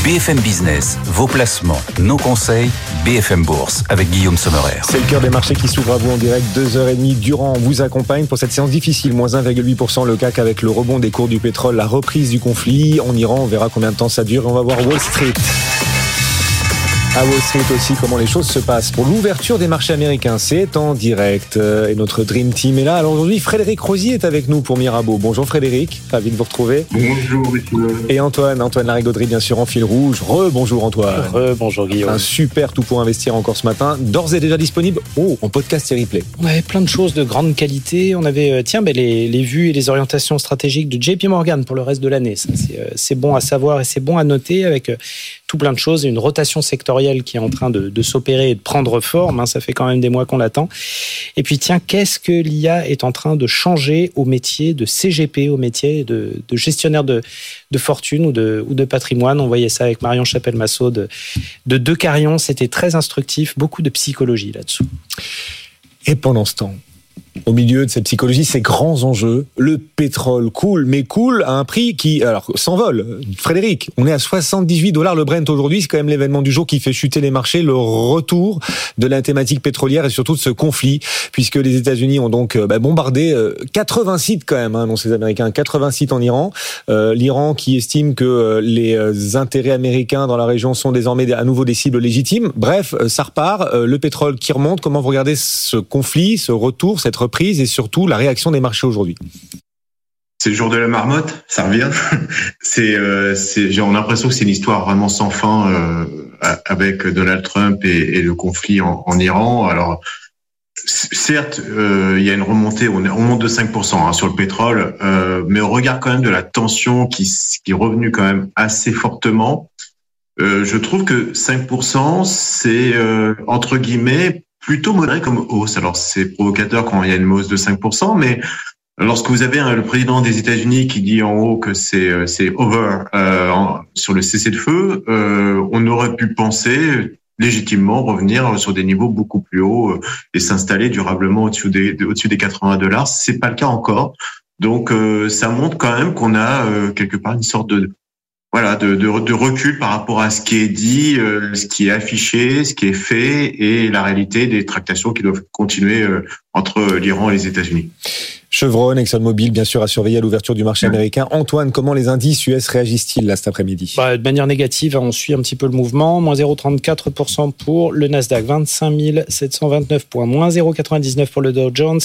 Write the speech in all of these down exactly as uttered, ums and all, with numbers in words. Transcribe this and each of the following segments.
B F M Business, vos placements, nos conseils, B F M Bourse avec Guillaume Sommerer. C'est le cœur des marchés qui s'ouvre à vous en direct. Deux heures et demie durant, on vous accompagne pour cette séance difficile. moins un virgule huit pour cent le C A C avec le rebond des cours du pétrole, la reprise du conflit en Iran. On verra combien de temps ça dure et on va voir Wall Street. À Wall Street aussi, comment les choses se passent pour l'ouverture des marchés américains. C'est en direct et notre Dream Team est là. Alors aujourd'hui, Frédéric Rosier est avec nous pour Mirabeau. Bonjour Frédéric, ravi de vous retrouver. Bonjour messieurs. Et Antoine, Antoine Larigauderie bien sûr en fil rouge. Re-bonjour Antoine. Re-bonjour Guillaume. Un super tout pour investir encore ce matin, d'ores et déjà disponible oh, en podcast et replay. On avait plein de choses de grande qualité. On avait euh, tiens, ben, les, les vues et les orientations stratégiques de J P Morgan pour le reste de l'année. Ça, c'est, euh, c'est bon à savoir et c'est bon à noter avec euh, tout plein de choses et une rotation sectorielle qui est en train de, de s'opérer et de prendre forme. Hein, ça fait quand même des mois qu'on l'attend. Et puis tiens, qu'est-ce que l'I A est en train de changer au métier de C G P, au métier de, de gestionnaire de, de fortune ou de, ou de patrimoine. On voyait ça avec Marion Chapelle-Massot de, de Decarion. C'était très instructif, beaucoup de psychologie là-dessous. Et pendant ce temps, au milieu de cette psychologie, ces grands enjeux, le pétrole coule, mais coule à un prix qui, alors, s'envole. Frédéric, on est à soixante-dix-huit dollars le Brent aujourd'hui, c'est quand même l'événement du jour qui fait chuter les marchés, le retour de la thématique pétrolière et surtout de ce conflit, puisque les États-Unis ont donc bah, bombardé quatre-vingts sites quand même, hein, non ces Américains, quatre-vingts sites en Iran. Euh, L'Iran qui estime que les intérêts américains dans la région sont désormais à nouveau des cibles légitimes. Bref, ça repart, le pétrole qui remonte. Comment vous regardez ce conflit, ce retour, cette reprise et surtout la réaction des marchés aujourd'hui? C'est le jour de la marmotte, ça revient. c'est, euh, c'est, j'ai l'impression que c'est une histoire vraiment sans fin euh, avec Donald Trump et, et le conflit en, en Iran. Alors, certes, euh, il y a une remontée, on, est, on monte de cinq pour cent hein, sur le pétrole, euh, mais au regard quand même de la tension qui, qui est revenue quand même assez fortement, euh, je trouve que cinq pour cent, c'est euh, entre guillemets plutôt modéré comme hausse. Alors, c'est provocateur quand il y a une hausse de cinq pour cent, mais lorsque vous avez le président des États-Unis qui dit en haut que c'est c'est over euh, sur le cessez-le-feu, euh, on aurait pu penser légitimement revenir sur des niveaux beaucoup plus hauts euh, et s'installer durablement au-dessus des au-dessus des quatre-vingts dollars. C'est pas le cas encore. Donc, euh, ça montre quand même qu'on a euh, quelque part une sorte de Voilà, de, de, de recul par rapport à ce qui est dit, euh, ce qui est affiché, ce qui est fait et la réalité des tractations qui doivent continuer euh, entre l'Iran et les États-Unis. Chevron, ExxonMobil, bien sûr, à surveiller à l'ouverture du marché américain. Antoine, comment les indices U S réagissent-ils là cet après-midi? Bah, de manière négative, on suit un petit peu le mouvement. moins zéro virgule trente-quatre pour cent pour le Nasdaq, vingt-cinq mille sept cent vingt-neuf points. moins zéro virgule quatre-vingt-dix-neuf pour le Dow Jones,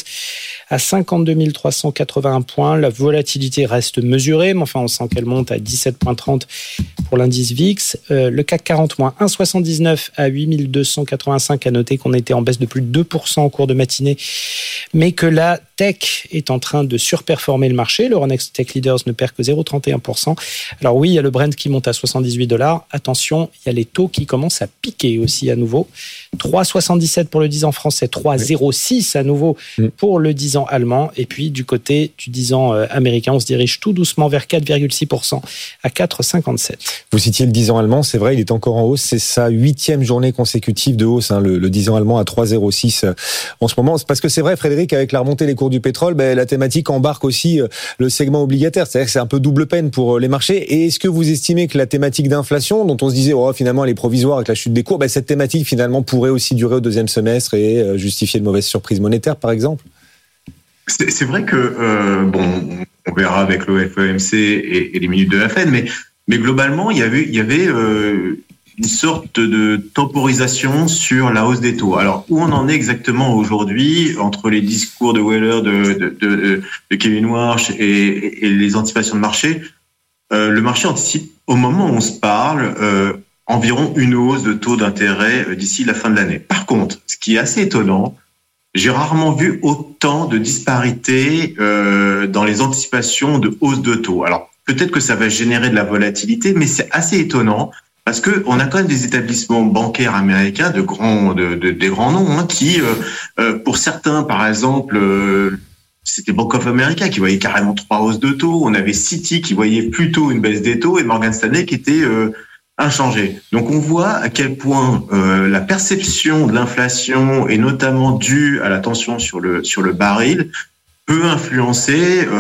à cinquante-deux mille trois cent quatre-vingts points. La volatilité reste mesurée, mais enfin, on sent qu'elle monte à dix-sept virgule trente pour l'indice V I X. Euh, le C A C quarante, moins un virgule soixante-dix-neuf à huit mille deux cent quatre-vingt-cinq. À noter qu'on était en baisse de plus de deux pour cent au cours de matinée, mais que la tech est en train de surperformer le marché. L'Euronext Tech Leaders ne perd que zéro virgule trente et un pour cent. Alors oui, il y a le Brent qui monte à soixante-dix-huit dollars. Attention, il y a les taux qui commencent à piquer aussi à nouveau. trois virgule soixante-dix-sept pour le dix ans français, trois virgule zéro six à nouveau pour le dix ans allemand. Et puis du côté du dix ans américain, on se dirige tout doucement vers quatre virgule six pour cent à quatre virgule cinquante-sept. Vous citiez le dix ans allemand, c'est vrai, il est encore en hausse. C'est sa huitième journée consécutive de hausse, hein, le, le dix ans allemand à trois virgule zéro six en ce moment. C'est parce que c'est vrai, Frédéric, avec la remontée des cours du pétrole, ben, la thématique embarque aussi le segment obligataire. C'est-à-dire que c'est un peu double peine pour les marchés. Et est-ce que vous estimez que la thématique d'inflation, dont on se disait oh, finalement elle est provisoire avec la chute des cours, ben, cette thématique finalement pourrait aussi durer au deuxième semestre et justifier de mauvaises surprises monétaires, par exemple? C'est, c'est vrai que, euh, bon, on verra avec l'O F O M C et, et les minutes de la Fed, mais, mais globalement, il y avait, il y avait euh, une sorte de temporisation sur la hausse des taux. Alors, où on en est exactement aujourd'hui entre les discours de Weller, de, de, de, de Kevin Warsh et, et les anticipations de marché, euh, le marché anticipe, au moment où on se parle, euh, environ une hausse de taux d'intérêt d'ici la fin de l'année. Par contre, ce qui est assez étonnant, j'ai rarement vu autant de disparités euh, dans les anticipations de hausse de taux. Alors, peut-être que ça va générer de la volatilité, mais c'est assez étonnant parce que on a quand même des établissements bancaires américains de grands, de, de, des grands noms hein, qui, euh, euh, pour certains, par exemple, euh, c'était Bank of America qui voyait carrément trois hausses de taux. On avait Citi qui voyait plutôt une baisse des taux et Morgan Stanley qui était euh, inchangé. Donc on voit à quel point euh, la perception de l'inflation et notamment due à la tension sur le sur le baril peut influencer euh,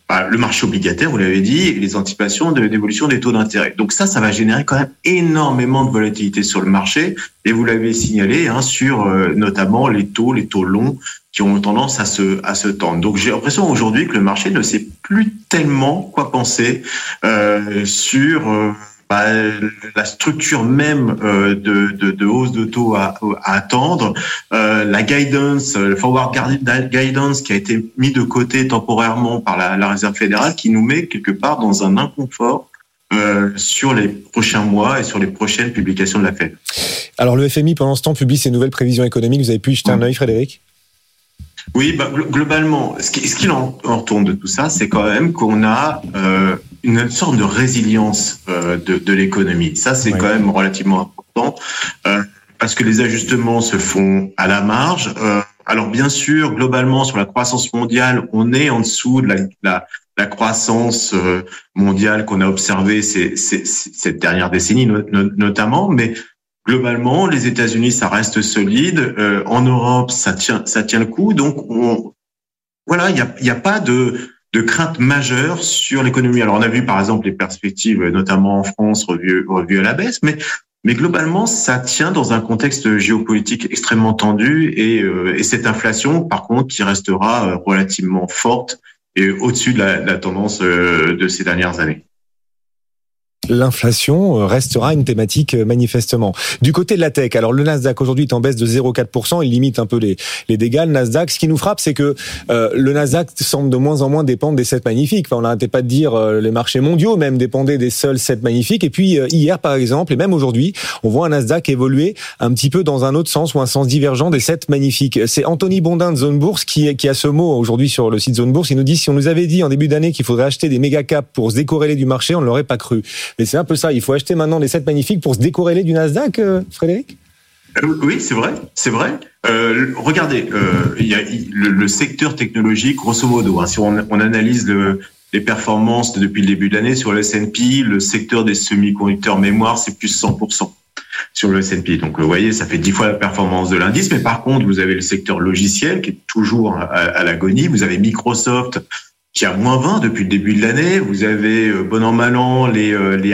bah, le marché obligataire, vous l'avez dit, et les anticipations de l'évolution des taux d'intérêt. Donc ça, ça va générer quand même énormément de volatilité sur le marché. Et vous l'avez signalé, hein, sur euh, notamment les taux, les taux longs qui ont tendance à se à se tendre. Donc j'ai l'impression aujourd'hui que le marché ne sait plus tellement quoi penser euh, sur euh, bah, la structure même euh, de, de, de hausse de taux à, à attendre, euh, la guidance, le forward guidance qui a été mis de côté temporairement par la, la Réserve fédérale, qui nous met quelque part dans un inconfort euh, sur les prochains mois et sur les prochaines publications de la Fed. Alors le F M I pendant ce temps publie ses nouvelles prévisions économiques. Vous avez pu y jeter un œil, Frédéric ? Oui, bah, globalement, ce qui, ce qui en, en retourne de tout ça, c'est quand même qu'on a euh, une sorte de résilience euh, de, de l'économie. Ça, c'est ouais. quand même relativement important euh, parce que les ajustements se font à la marge. Euh, alors, bien sûr, globalement, sur la croissance mondiale, on est en dessous de la, la, la croissance euh, mondiale qu'on a observée ces, ces, cette dernière décennie, no, no, notamment, mais globalement, les États-Unis, ça reste solide. Euh, en Europe, ça tient, ça tient le coup. Donc, on, voilà, il y a, il y a pas de, de crainte majeure sur l'économie. Alors, on a vu, par exemple, les perspectives, notamment en France, revues, revues à la baisse, mais, mais globalement, ça tient dans un contexte géopolitique extrêmement tendu et, euh, et cette inflation, par contre, qui restera relativement forte et au-dessus de la, de la tendance euh, de ces dernières années. L'inflation restera une thématique manifestement. Du côté de la tech, alors le Nasdaq aujourd'hui est en baisse de zéro virgule quatre pour cent, il limite un peu les, les dégâts. Le Nasdaq, ce qui nous frappe, c'est que euh, le Nasdaq semble de moins en moins dépendre des sept magnifiques. Enfin, on n'arrêtait pas de dire euh, les marchés mondiaux même dépendaient des seuls sept magnifiques. Et puis euh, hier, par exemple, et même aujourd'hui, on voit un Nasdaq évoluer un petit peu dans un autre sens ou un sens divergent des sept magnifiques. C'est Anthony Bondin de Zone Bourse qui, qui a ce mot aujourd'hui sur le site Zone Bourse. Il nous dit, si on nous avait dit en début d'année qu'il faudrait acheter des méga caps pour se décorréler du marché, on ne l'aurait pas cru. Mais c'est un peu ça, il faut acheter maintenant les sept magnifiques pour se décorréler du Nasdaq, euh, Frédéric ? Oui, c'est vrai, c'est vrai. Euh, regardez, euh, il y a le, le secteur technologique, grosso modo, hein, si on, on analyse le, les performances depuis le début de l'année sur le S and P, le secteur des semi-conducteurs mémoire, c'est plus cent pour cent sur le S and P. Donc, vous voyez, ça fait dix fois la performance de l'indice. Mais par contre, vous avez le secteur logiciel qui est toujours à, à l'agonie. Vous avez Microsoft qui a moins vingt depuis le début de l'année. Vous avez, bon an, mal an, les, les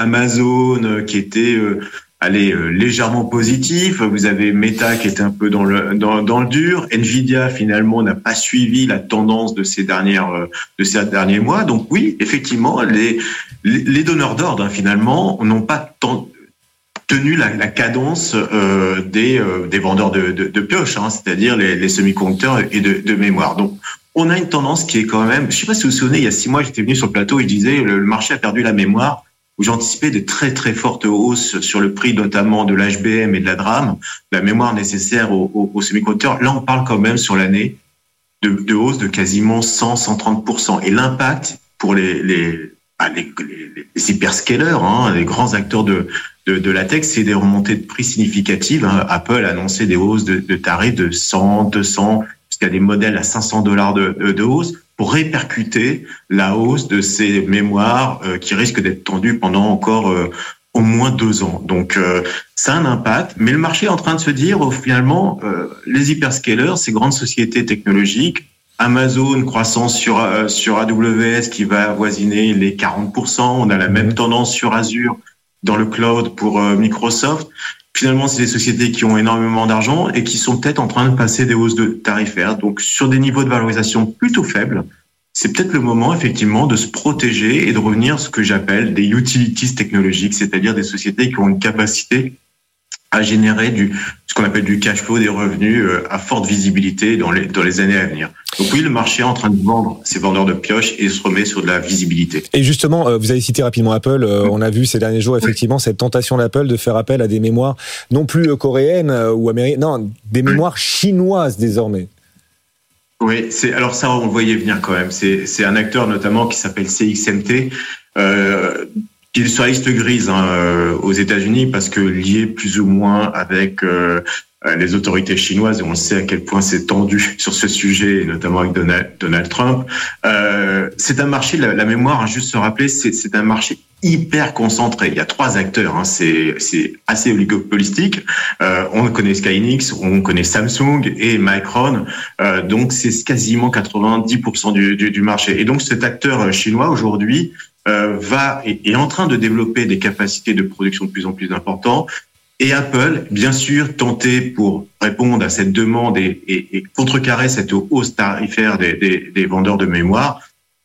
Amazon qui étaient, allez, légèrement positifs. Vous avez Meta qui était un peu dans le, dans, dans le dur. Nvidia, finalement, n'a pas suivi la tendance de ces dernières, de ces derniers mois. Donc oui, effectivement, les, les donneurs d'ordre, hein, finalement, n'ont pas tant tenu la, la cadence euh, des, euh, des vendeurs de, de, de pioches, hein, c'est-à-dire les, les semi-conducteurs et de, de mémoire. Donc, on a une tendance qui est quand même, je sais pas si vous vous souvenez, il y a six mois, j'étais venu sur le plateau et je disais le, le marché a perdu la mémoire, où j'anticipais de très très fortes hausses sur le prix notamment de l'H B M et de la DRAM, la mémoire nécessaire aux, aux, aux semi-conducteurs. Là, on parle quand même sur l'année de, de hausse de quasiment cent à cent trente pour cent. Et l'impact pour les, les, les, les, les hyperscalers, hein, les grands acteurs de De, de la tech, c'est des remontées de prix significatives. Hein. Apple a annoncé des hausses de, de tarifs de cent, deux cents, jusqu'à des modèles à cinq cents dollars de, de, de hausse pour répercuter la hausse de ces mémoires euh, qui risquent d'être tendues pendant encore euh, au moins deux ans. Donc, euh, ça a un impact. Mais le marché est en train de se dire, oh, finalement, euh, les hyperscalers, ces grandes sociétés technologiques, Amazon, croissance sur, euh, sur A W S qui va avoisiner les quarante pour cent. On a la même tendance sur Azure dans le cloud pour euh, Microsoft. Finalement, c'est des sociétés qui ont énormément d'argent et qui sont peut-être en train de passer des hausses de tarifaires. Donc, sur des niveaux de valorisation plutôt faibles, c'est peut-être le moment, effectivement, de se protéger et de revenir à ce que j'appelle des utilities technologiques, c'est-à-dire des sociétés qui ont une capacité à générer du, ce qu'on appelle du cash flow, des revenus euh, à forte visibilité dans les, dans les années à venir. Donc oui, le marché est en train de vendre ses vendeurs de pioches et se remet sur de la visibilité. Et justement, euh, vous avez cité rapidement Apple. Euh, oui. On a vu ces derniers jours effectivement oui. cette tentation d'Apple de faire appel à des mémoires non plus coréennes euh, ou américaines, non, des mémoires oui. chinoises désormais. Oui, c'est alors ça on le voyait venir quand même. C'est c'est un acteur notamment qui s'appelle C X M T. Euh, qui est sur la liste grise hein, aux États-Unis parce que lié plus ou moins avec euh, les autorités chinoises, et on sait à quel point c'est tendu sur ce sujet, notamment avec Donald, Donald Trump. Euh, c'est un marché, la, la mémoire, hein, juste se rappeler, c'est, c'est un marché hyper concentré. Il y a trois acteurs, hein, c'est, c'est assez oligopolistique. Euh, on connaît Skynix, on connaît Samsung et Micron, euh, donc c'est quasiment quatre-vingt-dix pour cent du, du, du marché. Et donc cet acteur chinois aujourd'hui euh, va est, est en train de développer des capacités de production de plus en plus importantes. Et Apple, bien sûr, tenté pour répondre à cette demande et, et, et contrecarrer cette hausse tarifaire des, des, des vendeurs de mémoire,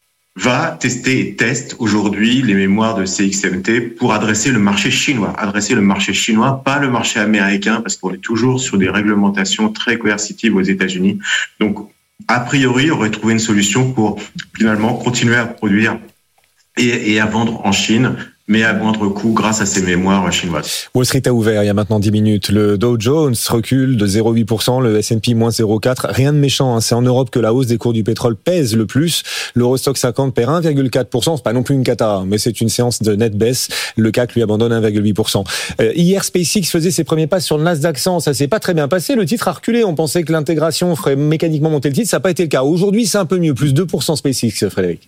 va tester et teste aujourd'hui les mémoires de C X M T pour adresser le marché chinois. Adresser le marché chinois, pas le marché américain, parce qu'on est toujours sur des réglementations très coercitives aux États-Unis. Donc, a priori, on aurait trouvé une solution pour finalement continuer à produire et, et à vendre en Chine, mais à moindre coût grâce à ces mémoires chinoises. Wall Street a ouvert il y a maintenant dix minutes. Le Dow Jones recule de zéro virgule huit pour cent, le S and P moins zéro virgule quatre pour cent. Rien de méchant, hein. C'est en Europe que la hausse des cours du pétrole pèse le plus. L'Eurostock cinquante perd un virgule quatre pour cent. C'est pas non plus une cata, mais c'est une séance de nette baisse. Le C A C lui abandonne un virgule huit pour cent. Euh, hier, SpaceX faisait ses premiers pas sur le Nasdaq cent. Ça s'est pas très bien passé. Le titre a reculé. On pensait que l'intégration ferait mécaniquement monter le titre. Ça n'a pas été le cas. Aujourd'hui, c'est un peu mieux. Plus deux pour cent SpaceX, Frédéric.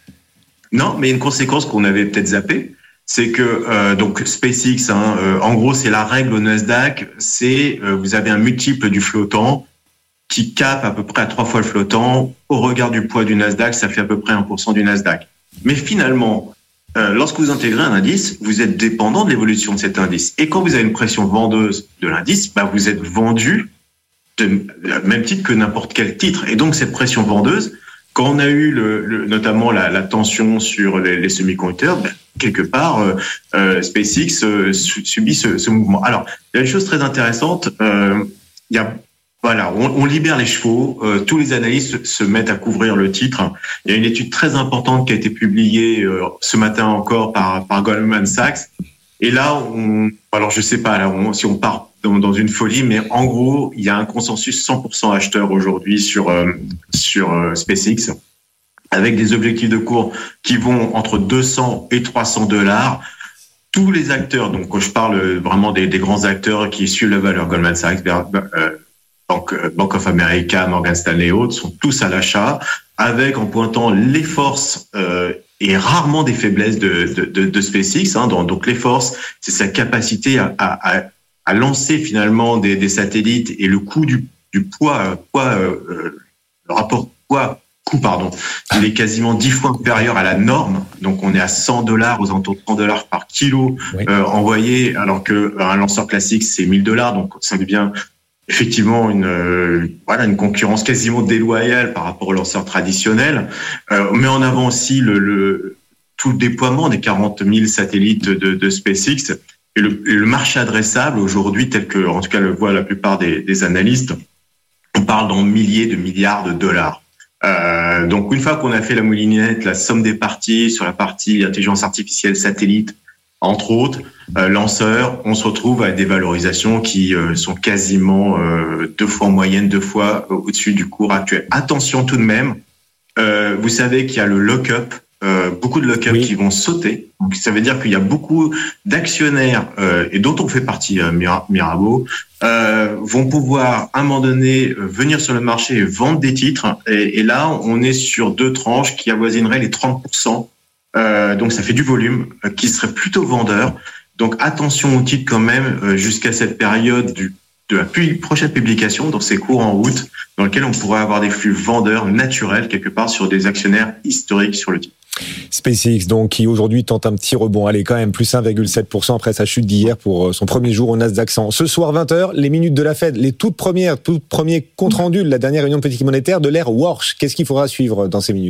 Non, mais une conséquence qu'on avait peut-être zappée, c'est que euh, donc SpaceX, hein, euh, en gros, c'est la règle au Nasdaq, c'est euh, vous avez un multiple du flottant qui cape à peu près à trois fois le flottant. Au regard du poids du Nasdaq, ça fait à peu près un pour cent du Nasdaq. Mais finalement, euh, lorsque vous intégrez un indice, vous êtes dépendant de l'évolution de cet indice. Et quand vous avez une pression vendeuse de l'indice, bah, vous êtes vendu de même titre que n'importe quel titre. Et donc cette pression vendeuse, quand on a eu le, le, notamment la, la tension sur les, les semi-conducteurs, ben, quelque part, euh, euh, SpaceX euh, subit ce, ce mouvement. Alors, il y a une chose très intéressante. Euh, il y a, voilà, on, on libère les chevaux. Euh, tous les analystes se, se mettent à couvrir le titre. Il y a une étude très importante qui a été publiée euh, ce matin encore par, par Goldman Sachs. Et là, on, alors je sais pas, là, on, si on part dans, dans une folie, mais en gros, il y a un consensus cent pour cent acheteur aujourd'hui sur euh, sur euh, SpaceX, avec des objectifs de cours qui vont entre deux cents et trois cents dollars. Tous les acteurs, donc quand je parle vraiment des, des grands acteurs qui suivent la valeur, Goldman Sachs, euh, Bank, Bank of America, Morgan Stanley et autres, sont tous à l'achat, avec en pointant les forces euh, et rarement des faiblesses de, de, de, de SpaceX. Hein. Donc les forces, c'est sa capacité à, à, à lancer finalement des, des satellites, et le coût du, du poids, poids euh, le rapport poids coût pardon, il est quasiment dix fois inférieur à la norme. Donc on est à cent dollars, aux alentours de cent dollars par kilo oui. euh, envoyé, alors que un lanceur classique c'est mille dollars. Donc ça devient effectivement une euh, voilà une concurrence quasiment déloyale par rapport aux lanceurs traditionnels. Euh, on met en avant aussi le, le tout le déploiement des quarante mille satellites de, de SpaceX et le, et le marché adressable aujourd'hui, tel que en tout cas le voient la plupart des, des analystes. On parle dans milliers de milliards de dollars. Euh, donc une fois qu'on a fait la moulinette, la somme des parties sur la partie intelligence artificielle, satellite, entre autres, euh, lanceurs, on se retrouve à des valorisations qui euh, sont quasiment euh, deux fois en moyenne, deux fois au-dessus du cours actuel. Attention tout de même, euh, vous savez qu'il y a le lock-up, euh, beaucoup de lock-up oui. qui vont sauter. Donc ça veut dire qu'il y a beaucoup d'actionnaires, euh, et dont on fait partie, euh, Mirabeau, euh, vont pouvoir à un moment donné euh, venir sur le marché et vendre des titres. Et, et là, on est sur deux tranches qui avoisineraient les trente pour cent. Euh, donc ça fait du volume euh, qui serait plutôt vendeur. Donc attention au titre quand même euh, jusqu'à cette période du, de la plus prochaine publication, dans ces cours en août, dans lequel on pourrait avoir des flux vendeurs naturels quelque part sur des actionnaires historiques sur le titre. SpaceX, donc, qui aujourd'hui tente un petit rebond. Allez, quand même, plus un virgule sept pour cent après sa chute d'hier pour son premier jour au Nasdaq cent. Ce soir, vingt heures, les minutes de la Fed, les toutes premières, tout premiers comptes rendus de la dernière réunion de politique monétaire de l'ère Warsh. Qu'est-ce qu'il faudra suivre dans ces minutes ?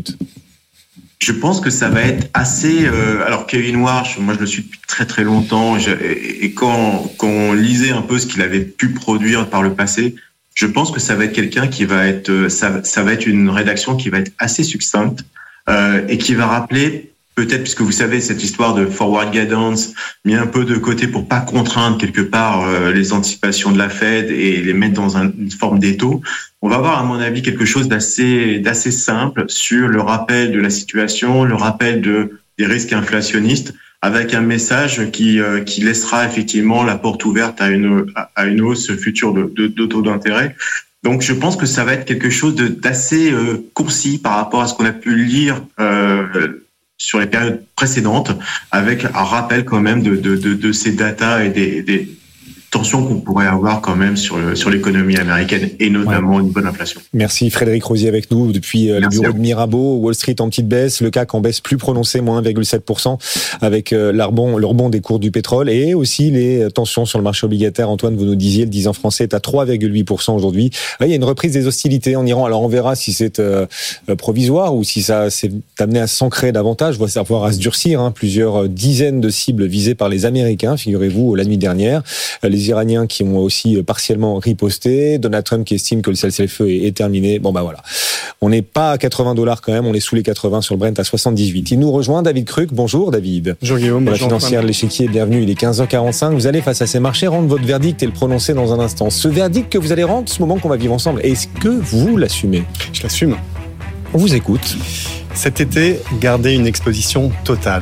Je pense que ça va être assez... Euh, alors, Kevin Warsh, moi, je le suis depuis très, très longtemps. Je, et, et quand, quand on lisait un peu ce qu'il avait pu produire par le passé, je pense que ça va être quelqu'un qui va être... Ça, ça va être une rédaction qui va être assez succincte. Euh, et qui va rappeler, peut-être, puisque vous savez, cette histoire de forward guidance, mis un peu de côté pour pas contraindre quelque part euh, les anticipations de la Fed et les mettre dans un, une forme d'étau. On va avoir, à mon avis, quelque chose d'assez, d'assez simple sur le rappel de la situation, le rappel de, des risques inflationnistes, avec un message qui euh, qui laissera effectivement la porte ouverte à une à une hausse future de, de, de taux d'intérêt. Donc, je pense que ça va être quelque chose de, d'assez euh, concis par rapport à ce qu'on a pu lire euh, sur les périodes précédentes, avec un rappel quand même de, de, de, de ces datas et des, des tensions qu'on pourrait avoir quand même sur, le, sur l'économie américaine et notamment ouais. une bonne inflation. Merci Frédéric Rosier avec nous depuis Merci le bureau de Mirabeau. Wall Street en petite baisse, le C A C en baisse plus prononcée, moins un virgule sept pour cent avec le rebond, le rebond des cours du pétrole et aussi les tensions sur le marché obligataire. Antoine, vous nous disiez, le dix ans français est à trois virgule huit pour cent aujourd'hui. Il y a une reprise des hostilités en Iran. Alors on verra si c'est euh, provisoire ou si ça s'est amené à s'ancrer davantage, voire à se durcir. Hein. Plusieurs dizaines de cibles visées par les Américains, figurez-vous, la nuit dernière. Les Iraniens qui ont aussi partiellement riposté, Donald Trump qui estime que le cessez-le-feu est, est terminé. Bon bah voilà, on n'est pas à quatre-vingts dollars quand même, on est sous les quatre-vingts sur le Brent à soixante-dix-huit. Il nous rejoint David Kruk. Bonjour David. Bonjour Guillaume. La financière de l'échiquier, bienvenue. Il est quinze heures quarante-cinq. Vous allez face à ces marchés rendre votre verdict et le prononcer dans un instant. Ce verdict que vous allez rendre, ce moment qu'on va vivre ensemble, est-ce que vous l'assumez ? Je l'assume. On vous écoute. Cet été, gardez une exposition totale.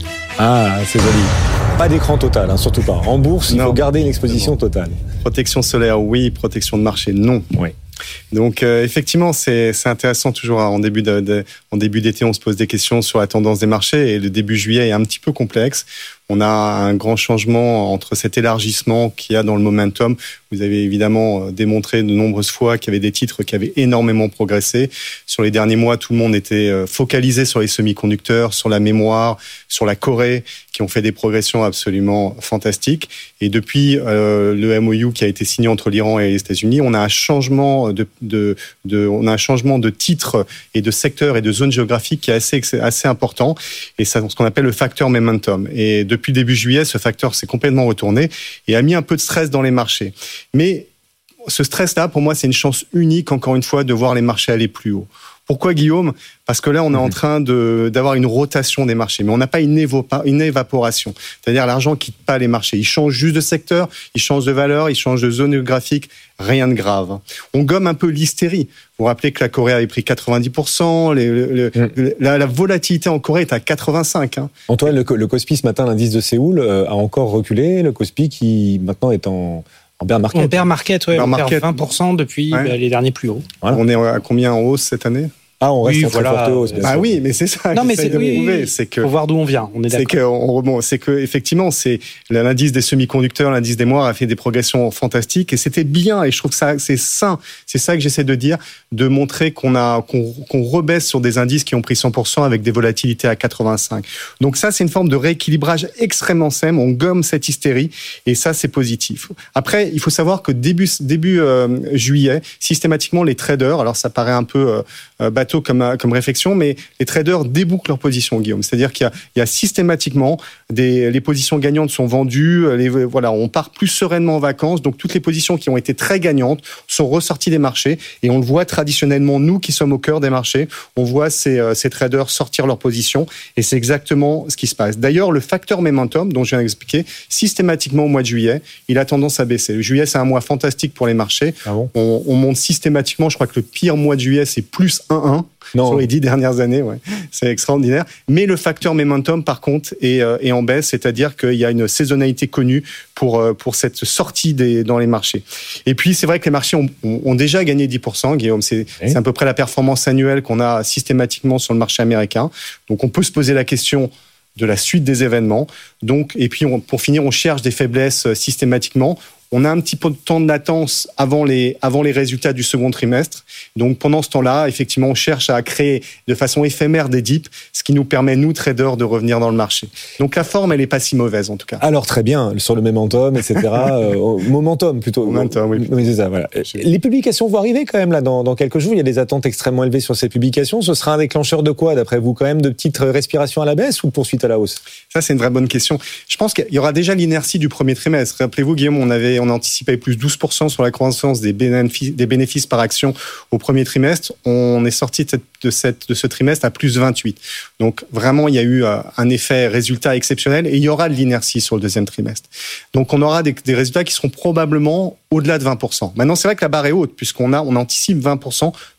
Ah, c'est joli. Pas d'écran total, hein, surtout pas. En bourse, il non. faut garder une exposition totale. Protection solaire, oui. Protection de marché, non. Oui. Donc euh, effectivement, c'est, c'est intéressant toujours en début, de, de, en début d'été, on se pose des questions sur la tendance des marchés et le début juillet est un petit peu complexe. On a un grand changement entre cet élargissement qu'il y a dans le momentum. Vous avez évidemment démontré de nombreuses fois qu'il y avait des titres qui avaient énormément progressé. Sur les derniers mois, tout le monde était focalisé sur les semi-conducteurs, sur la mémoire, sur la Corée, qui ont fait des progressions absolument fantastiques. Et depuis euh, le M O U qui a été signé entre l'Iran et les États-Unis, on a un changement de, de, de, on a un changement de titres et de secteurs et de zones géographiques qui est assez, assez important. Et c'est ce qu'on appelle le facteur momentum. Et de Depuis le début juillet, ce facteur s'est complètement retourné et a mis un peu de stress dans les marchés. Mais ce stress-là, pour moi, c'est une chance unique, encore une fois, de voir les marchés aller plus haut. Pourquoi, Guillaume ? Parce que là, on est en train de, d'avoir une rotation des marchés, mais on n'a pas une, évo- une évaporation. C'est-à-dire l'argent quitte pas les marchés. Il change juste de secteur, il change de valeur, il change de zone géographique, rien de grave. On gomme un peu l'hystérie. Vous vous rappelez que la Corée avait pris quatre-vingt-dix pour cent, les, le, mmh. le, la, la volatilité en Corée est à quatre-vingt-cinq. Hein. Antoine, le, le Kospi ce matin, l'indice de Séoul, euh, a encore reculé. Le Kospi qui maintenant est en... En bear market. En bear market, oui. On perd vingt pour cent depuis ouais. bah, les derniers plus hauts. Voilà. On est à combien en hausse cette année ? Ah, on reste oui, en voilà. très forte hausse. Bien ah sûr. oui, mais c'est ça. Non, mais c'est, de oui, prouver, c'est que faut voir d'où on vient. On est d'accord. C'est que, on, bon, c'est que effectivement, c'est l'indice des semi-conducteurs, l'indice des moires a fait des progressions fantastiques et c'était bien. Et je trouve que ça, c'est sain. C'est ça que j'essaie de dire, de montrer qu'on a, qu'on, qu'on rebaisse sur des indices qui ont pris cent pour cent avec des volatilités à quatre-vingt-cinq. Donc ça, c'est une forme de rééquilibrage extrêmement sain. On gomme cette hystérie et ça, c'est positif. Après, il faut savoir que début début euh, juillet, systématiquement, les traders, alors ça paraît un peu euh, bateau comme comme réflexion, mais les traders débouclent leur position, Guillaume. C'est-à-dire qu'il y a, il y a systématiquement des les positions gagnantes sont vendues. Les, voilà, on part plus sereinement en vacances. Donc toutes les positions qui ont été très gagnantes sont ressorties des marchés et on le voit traditionnellement. Nous qui sommes au cœur des marchés, on voit ces, ces traders sortir leur position et c'est exactement ce qui se passe. D'ailleurs, le facteur momentum dont je viens d'expliquer, systématiquement au mois de juillet, il a tendance à baisser. Le juillet, c'est un mois fantastique pour les marchés. Ah bon on, on monte systématiquement. Je crois que le pire mois de juillet, c'est plus un virgule un. Non. Sur les dix dernières années, ouais. C'est extraordinaire. Mais le facteur momentum, par contre, est, euh, est en baisse, c'est-à-dire qu'il y a une saisonnalité connue pour, euh, pour cette sortie des, dans les marchés. Et puis, c'est vrai que les marchés ont, ont, ont déjà gagné dix pour cent, Guillaume. C'est, oui. c'est à peu près la performance annuelle qu'on a systématiquement sur le marché américain. Donc, on peut se poser la question de la suite des événements. Donc, et puis, on, pour finir, on cherche des faiblesses systématiquement. On a un petit peu de temps de latence avant les, avant les résultats du second trimestre. Donc, pendant ce temps-là, effectivement, on cherche à créer de façon éphémère des dips, ce qui nous permet, nous, traders, de revenir dans le marché. Donc, la forme, elle n'est pas si mauvaise, en tout cas. Alors, très bien, sur le momentum, et cetera. euh, momentum, plutôt. Momentum, oui. Oui, c'est ça, voilà. Les publications vont arriver quand même, là, dans, dans quelques jours. Il y a des attentes extrêmement élevées sur ces publications. Ce sera un déclencheur de quoi, d'après vous? Quand même de petites respirations à la baisse ou de poursuite à la hausse? Ça, c'est une vraie bonne question. Je pense qu'il y aura déjà l'inertie du premier trimestre. Rappelez-vous, Guillaume, on avait, on anticipait plus douze pour cent sur la croissance des bénéfices, des bénéfices par action au premier trimestre. On est sorti de, cette, de, cette, de ce trimestre à plus vingt-huit. Donc, vraiment, il y a eu un effet résultat exceptionnel et il y aura de l'inertie sur le deuxième trimestre. Donc, on aura des, des résultats qui seront probablement au-delà de vingt pour cent. Maintenant, c'est vrai que la barre est haute puisqu'on a, on anticipe vingt pour cent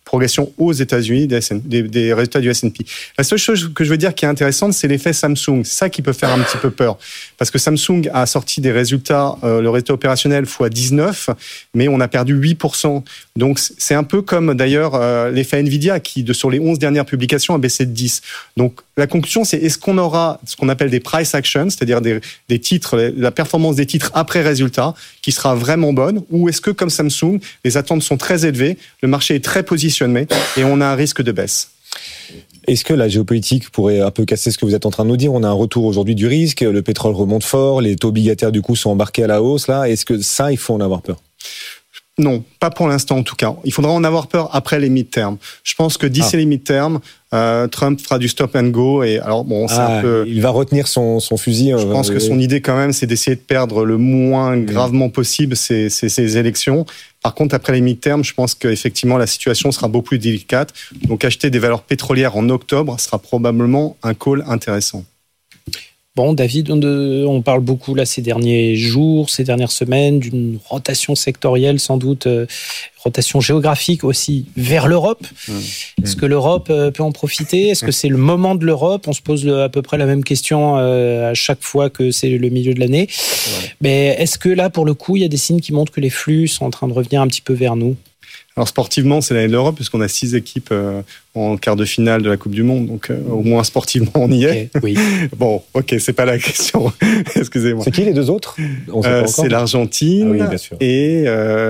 progression aux États-Unis des, des, des résultats du S and P. La seule chose que je veux dire qui est intéressante, c'est l'effet Samsung. C'est ça qui peut faire un petit peu peur. Parce que Samsung a sorti des résultats, euh, le résultat opérationnel fois dix-neuf, mais on a perdu huit pour cent. Donc, c'est un peu comme d'ailleurs euh, l'effet Nvidia qui, de, sur les onze dernières publications, a baissé de dix. Donc, la conclusion, c'est est-ce qu'on aura ce qu'on appelle des price actions, c'est-à-dire des, des titres, la performance des titres après résultat, qui sera vraiment bonne, ou est-ce que, comme Samsung, les attentes sont très élevées, le marché est très positionné et on a un risque de baisse? Est-ce que la géopolitique pourrait un peu casser ce que vous êtes en train de nous dire? On a un retour aujourd'hui du risque, le pétrole remonte fort, les taux obligataires du coup sont embarqués à la hausse là. Est-ce que ça, il faut en avoir peur? Non, pas pour l'instant en tout cas. Il faudra en avoir peur après les mid-terms. Je pense que d'ici ah. les mid-terms, euh, Trump fera du stop and go. Et alors bon, c'est ah, un peu. Il va retenir son, son fusil. Je euh, pense euh, que son idée quand même, c'est d'essayer de perdre le moins mmh. gravement possible ces, ces, ces élections. Par contre, après les mid-terms, je pense qu'effectivement la situation sera beaucoup plus délicate. Donc, acheter des valeurs pétrolières en octobre sera probablement un call intéressant. Bon, David, on parle beaucoup là ces derniers jours, ces dernières semaines, d'une rotation sectorielle sans doute, euh, rotation géographique aussi vers l'Europe. Mmh. Est-ce que l'Europe peut en profiter? Est-ce que c'est le moment de l'Europe? On se pose à peu près la même question euh, à chaque fois que c'est le milieu de l'année. Ouais. Mais est-ce que là, pour le coup, il y a des signes qui montrent que les flux sont en train de revenir un petit peu vers nous? Alors sportivement, c'est l'année de l'Europe puisqu'on a six équipes euh, en quart de finale de la Coupe du Monde, donc euh, au moins sportivement on y est. Okay, oui. Bon, ok, c'est pas la question. Excusez-moi. C'est qui les deux autres? On sait euh, pas encore. C'est l'Argentine ah oui, bien sûr. et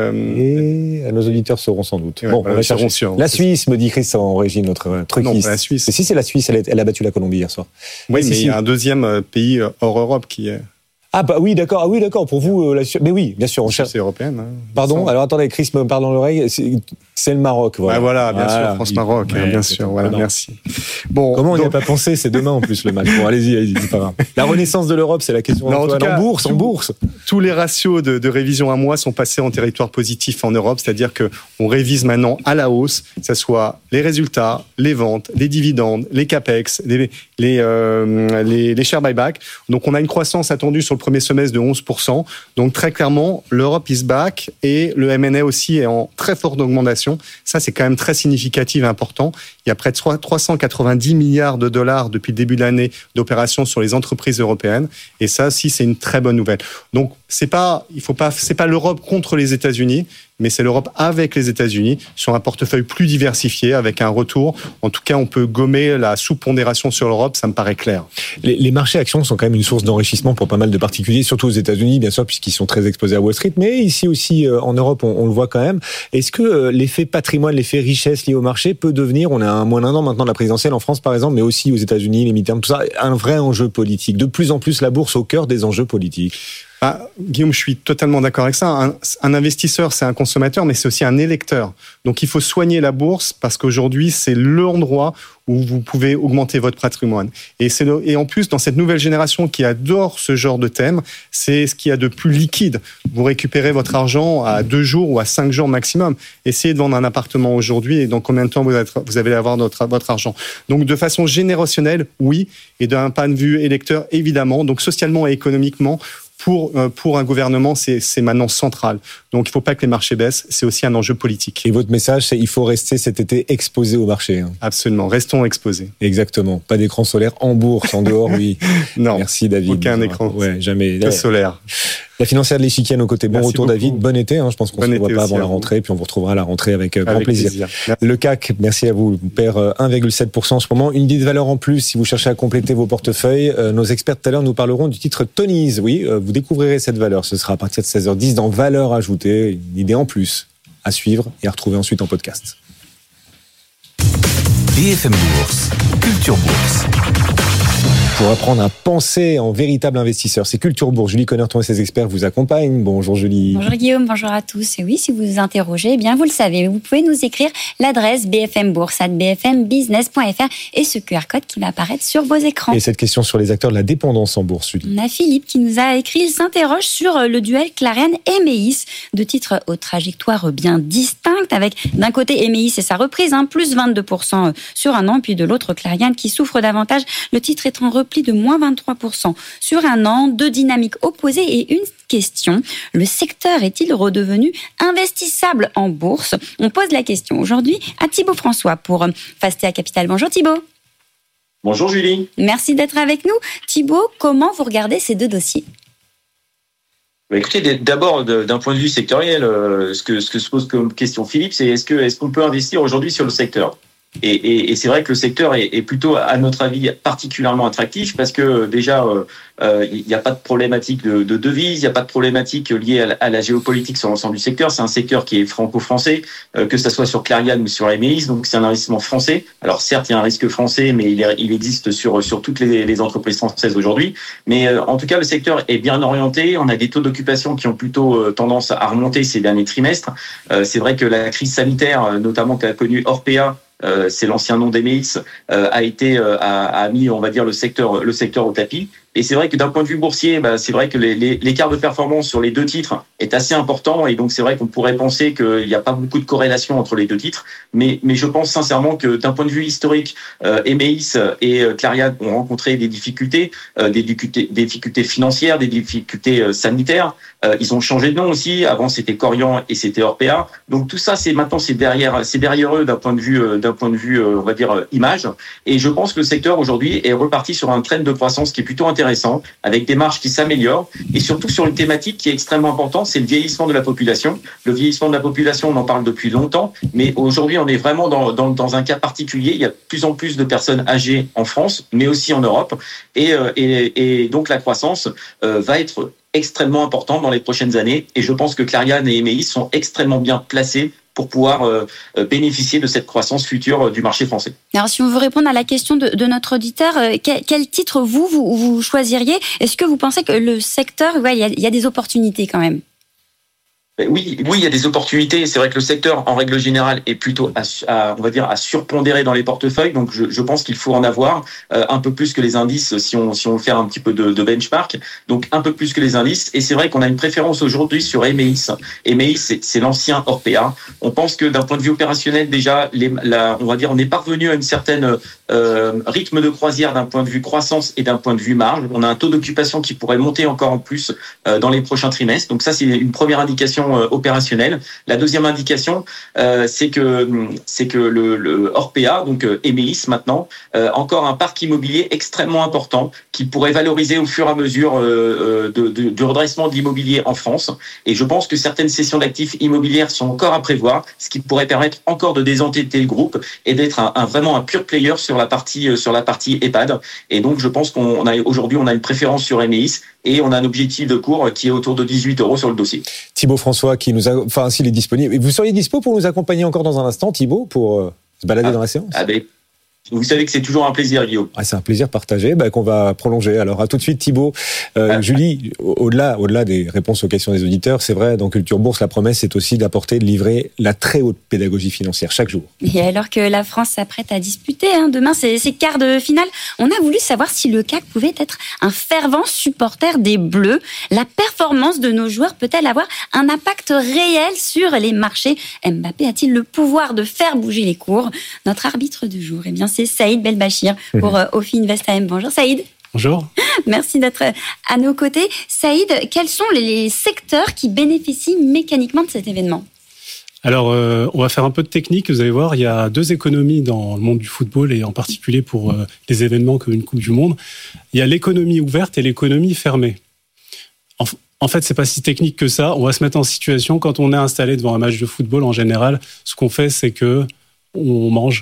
euh, et nos auditeurs sauront sans doute. Ouais, bon, voilà, on va chercher. Sûr, la Suisse, me dit Chris en régie, notre truquiste. Non, pas la Suisse. Mais si c'est la Suisse, elle, est, elle a battu la Colombie hier soir. Oui, mais, mais il si, y a un deuxième pays hors Europe qui est. Ah bah oui, d'accord. Ah oui, d'accord. Pour vous, euh, la Suisse. Mais oui, bien sûr. On cherche. C'est européenne. Hein, Pardon. Alors attendez, Chris me parle dans l'oreille. C'est, c'est le Maroc. Voilà. Ah, voilà, bien voilà. sûr, France-Maroc, ouais, bien sûr. Voilà, non. Merci. Bon. Comment donc... on n'y a pas pensé? C'est demain en plus le match. Bon, allez-y, allez-y, c'est pas grave. La renaissance de l'Europe, c'est la question. Non, en, tout cas, en bourse, tout, en bourse. Tous les ratios de, de révision à mois sont passés en territoire positif en Europe, c'est-à-dire que on révise maintenant à la hausse, que ce soit les résultats, les ventes, les dividendes, les capex, les les euh, les, les share buyback. Donc on a une croissance attendue sur le premier semestre de onze pour cent. Donc très clairement, l'Europe is back et le M and A aussi est en très forte augmentation. Ça, c'est quand même très significatif et important. Il y a près de trois cent quatre-vingt-dix milliards de dollars depuis le début de l'année d'opérations sur les entreprises européennes. Et ça aussi, c'est une très bonne nouvelle. Donc, c'est pas, il faut pas, c'est pas l'Europe contre les États-Unis, mais c'est l'Europe avec les États-Unis sur un portefeuille plus diversifié, avec un retour. En tout cas, on peut gommer la sous-pondération sur l'Europe, ça me paraît clair. Les, les marchés actions sont quand même une source d'enrichissement pour pas mal de particuliers, surtout aux États-Unis, bien sûr, puisqu'ils sont très exposés à Wall Street, mais ici aussi euh, en Europe, on, on le voit quand même. Est-ce que euh, l'effet patrimoine, l'effet richesse lié au marché peut devenir, on a un moins d'un an maintenant de la présidentielle en France par exemple, mais aussi aux États-Unis, les midterms, tout ça, un vrai enjeu politique. De plus en plus, la bourse au cœur des enjeux politiques. Ah, Guillaume, je suis totalement d'accord avec ça. Un, un investisseur, c'est un consommateur, mais c'est aussi un électeur. Donc, il faut soigner la bourse parce qu'aujourd'hui, c'est l'endroit où vous pouvez augmenter votre patrimoine. Et, c'est le, et en plus, dans cette nouvelle génération qui adore ce genre de thème, c'est ce qu'il y a de plus liquide. Vous récupérez votre argent à deux jours ou à cinq jours maximum. Essayez de vendre un appartement aujourd'hui et dans combien de temps vous, êtes, vous allez avoir notre, votre argent. Donc, de façon générationnelle, oui. Et d'un point de vue électeur, évidemment. Donc, socialement et économiquement, Pour, pour un gouvernement, c'est, c'est maintenant central. Donc, il ne faut pas que les marchés baissent. C'est aussi un enjeu politique. Et votre message, c'est qu'il faut rester cet été exposé au marché. Hein. Absolument. Restons exposés. Exactement. Pas d'écran solaire en bourse, en dehors, oui. Non. Merci, David. Aucun écran. Ouais, jamais. Que solaire. La financière de l'échiquier à nos côtés. Bon Merci retour, beaucoup. David. Bon été. Hein. Je pense qu'on ne se voit pas avant la rentrée. Puis on vous retrouvera à la rentrée avec, avec grand plaisir. plaisir. Le C A C, merci à vous, perd un virgule sept pour cent en ce moment. Une idée de valeur en plus si vous cherchez à compléter vos portefeuilles. Euh, nos experts tout à l'heure nous parleront du titre Tony's. Oui, euh, vous découvrirez cette valeur. Ce sera à partir de seize heures dix dans Valeur ajoutée. Une idée en plus à suivre et à retrouver ensuite en podcast. B F M Bourse, Culture Bourse. Pour apprendre à penser en véritable investisseur, c'est Culture Bourse. Julie Connerton et ses experts vous accompagnent. Bonjour Julie. Bonjour Guillaume, bonjour à tous. Et oui, si vous vous interrogez, eh bien vous le savez, vous pouvez nous écrire l'adresse b f m bourse arobase b f m business point f r et ce Q R code qui va apparaître sur vos écrans. Et cette question sur les acteurs de la dépendance en bourse, Julie. On a Philippe qui nous a écrit, il s'interroge sur le duel Clariane et Meis, deux titres aux trajectoires bien distinctes, avec d'un côté Meis et sa reprise, hein, plus vingt-deux pour cent sur un an, puis de l'autre Clariane qui souffre davantage. Le titre est en reprise repli de moins vingt-trois pour cent sur un an, deux dynamiques opposées et une question. Le secteur est-il redevenu investissable en bourse? On pose la question aujourd'hui à Thibaut François pour Fastea Capital. Bonjour Thibaut. Bonjour Julie. Merci d'être avec nous. Thibaut, comment vous regardez ces deux dossiers? Bah écoutez, d'abord, d'un point de vue sectoriel, ce que, ce que se pose comme question Philippe, c'est est-ce que, est-ce qu'on peut investir aujourd'hui sur le secteur? Et, et, et c'est vrai que le secteur est, est plutôt, à notre avis, particulièrement attractif parce que déjà, il euh, n'y a pas de problématique de, de devise, il n'y a pas de problématique liée à la, à la géopolitique sur l'ensemble du secteur. C'est un secteur qui est franco-français, euh, que ça soit sur Clariane ou sur M E I S, donc c'est un investissement français. Alors certes, il y a un risque français, mais il, est, il existe sur, sur toutes les, les entreprises françaises aujourd'hui. Mais euh, en tout cas, le secteur est bien orienté. On a des taux d'occupation qui ont plutôt euh, tendance à remonter ces derniers trimestres. Euh, c'est vrai que la crise sanitaire, notamment qu'a connue Orpea, Euh, c'est l'ancien nom d'M E I S, euh, a été euh, a, a mis, on va dire, le secteur le secteur au tapis. Et c'est vrai que d'un point de vue boursier, bah, c'est vrai que les, les, l'écart de performance sur les deux titres est assez important. Et donc, c'est vrai qu'on pourrait penser qu'il n'y a pas beaucoup de corrélation entre les deux titres. Mais, mais je pense sincèrement que d'un point de vue historique, euh, M E I S et euh, Clariane ont rencontré des difficultés, euh, des difficultés, des difficultés financières, des difficultés euh, sanitaires. Euh, ils ont changé de nom aussi. Avant, c'était Corian et c'était Orpea. Donc, tout ça, c'est maintenant, c'est derrière, c'est derrière eux d'un point de vue, euh, d'un point de vue, euh, on va dire, euh, image. Et je pense que le secteur aujourd'hui est reparti sur un trend de croissance qui est plutôt intéressant, avec des marges qui s'améliorent et surtout sur une thématique qui est extrêmement importante, c'est le vieillissement de la population. Le vieillissement de la population, on en parle depuis longtemps, mais aujourd'hui, on est vraiment dans, dans, dans un cas particulier. Il y a de plus en plus de personnes âgées en France, mais aussi en Europe. Et, et, et donc, la croissance euh, va être extrêmement importante dans les prochaines années. Et je pense que Clariane et M E I S sont extrêmement bien placés pour pouvoir euh, bénéficier de cette croissance future du marché français. Alors, si on veut répondre à la question de, de notre auditeur, euh, quel, quel titre vous, vous, vous choisiriez? Est-ce que vous pensez que le secteur, ouais, il y a, il y a des opportunités quand même? Oui, oui, il y a des opportunités. C'est vrai que le secteur, en règle générale, est plutôt à, à on va dire, à surpondérer dans les portefeuilles. Donc, je, je pense qu'il faut en avoir euh, un peu plus que les indices, si on si on veut faire un petit peu de, de benchmark. Donc, un peu plus que les indices. Et c'est vrai qu'on a une préférence aujourd'hui sur M E I S. M E I S, c'est, c'est l'ancien Orpea. On pense que d'un point de vue opérationnel, déjà, les, la, on va dire, on est parvenu à une certaine euh, rythme de croisière d'un point de vue croissance et d'un point de vue marge. On a un taux d'occupation qui pourrait monter encore en plus euh, dans les prochains trimestres. Donc, ça, c'est une première indication opérationnel. La deuxième indication, euh, c'est que c'est que le, le Orpea, donc euh, M E I S maintenant, euh, encore un parc immobilier extrêmement important qui pourrait valoriser au fur et à mesure euh, de, de, du redressement de l'immobilier en France. Et je pense que certaines cessions d'actifs immobilières sont encore à prévoir, ce qui pourrait permettre encore de désendetter le groupe et d'être un, un vraiment un pure player sur la partie sur la partie EHPAD. Et donc je pense qu'on a aujourd'hui on a une préférence sur M E I S et on a un objectif de cours qui est autour de dix-huit euros sur le dossier. Thibaut François, qui nous a, enfin, s'il est disponible. Vous seriez dispo pour nous accompagner encore dans un instant, Thibaut, pour euh, se balader ah, dans la séance? Ah ben, vous savez que c'est toujours un plaisir, Guillaume. Ah, c'est un plaisir partagé, bah, qu'on va prolonger. Alors, à tout de suite, Thibaut. Euh, ah, Julie, au-delà, au-delà des réponses aux questions des auditeurs, c'est vrai, dans Culture Bourse, la promesse, c'est aussi d'apporter, de livrer la très haute pédagogie financière chaque jour. Et alors que la France s'apprête à disputer, hein, demain, c'est, c'est quart de finale, on a voulu savoir si le C A C pouvait être un fervent supporter des Bleus. La performance de nos joueurs peut-elle avoir un impact réel sur les marchés? Mbappé a-t-il le pouvoir de faire bouger les cours? Notre arbitre du jour, eh bien, c'est Saïd Belbachir pour mmh. Ofi Invest A M. Bonjour Saïd. Bonjour. Merci d'être à nos côtés. Saïd, quels sont les secteurs qui bénéficient mécaniquement de cet événement? Alors, euh, on va faire un peu de technique. Vous allez voir, il y a deux économies dans le monde du football et en particulier pour euh, des événements comme une Coupe du Monde. Il y a l'économie ouverte et l'économie fermée. En, en fait, c'est pas si technique que ça. On va se mettre en situation, quand on est installé devant un match de football, en général, ce qu'on fait, c'est que on mange.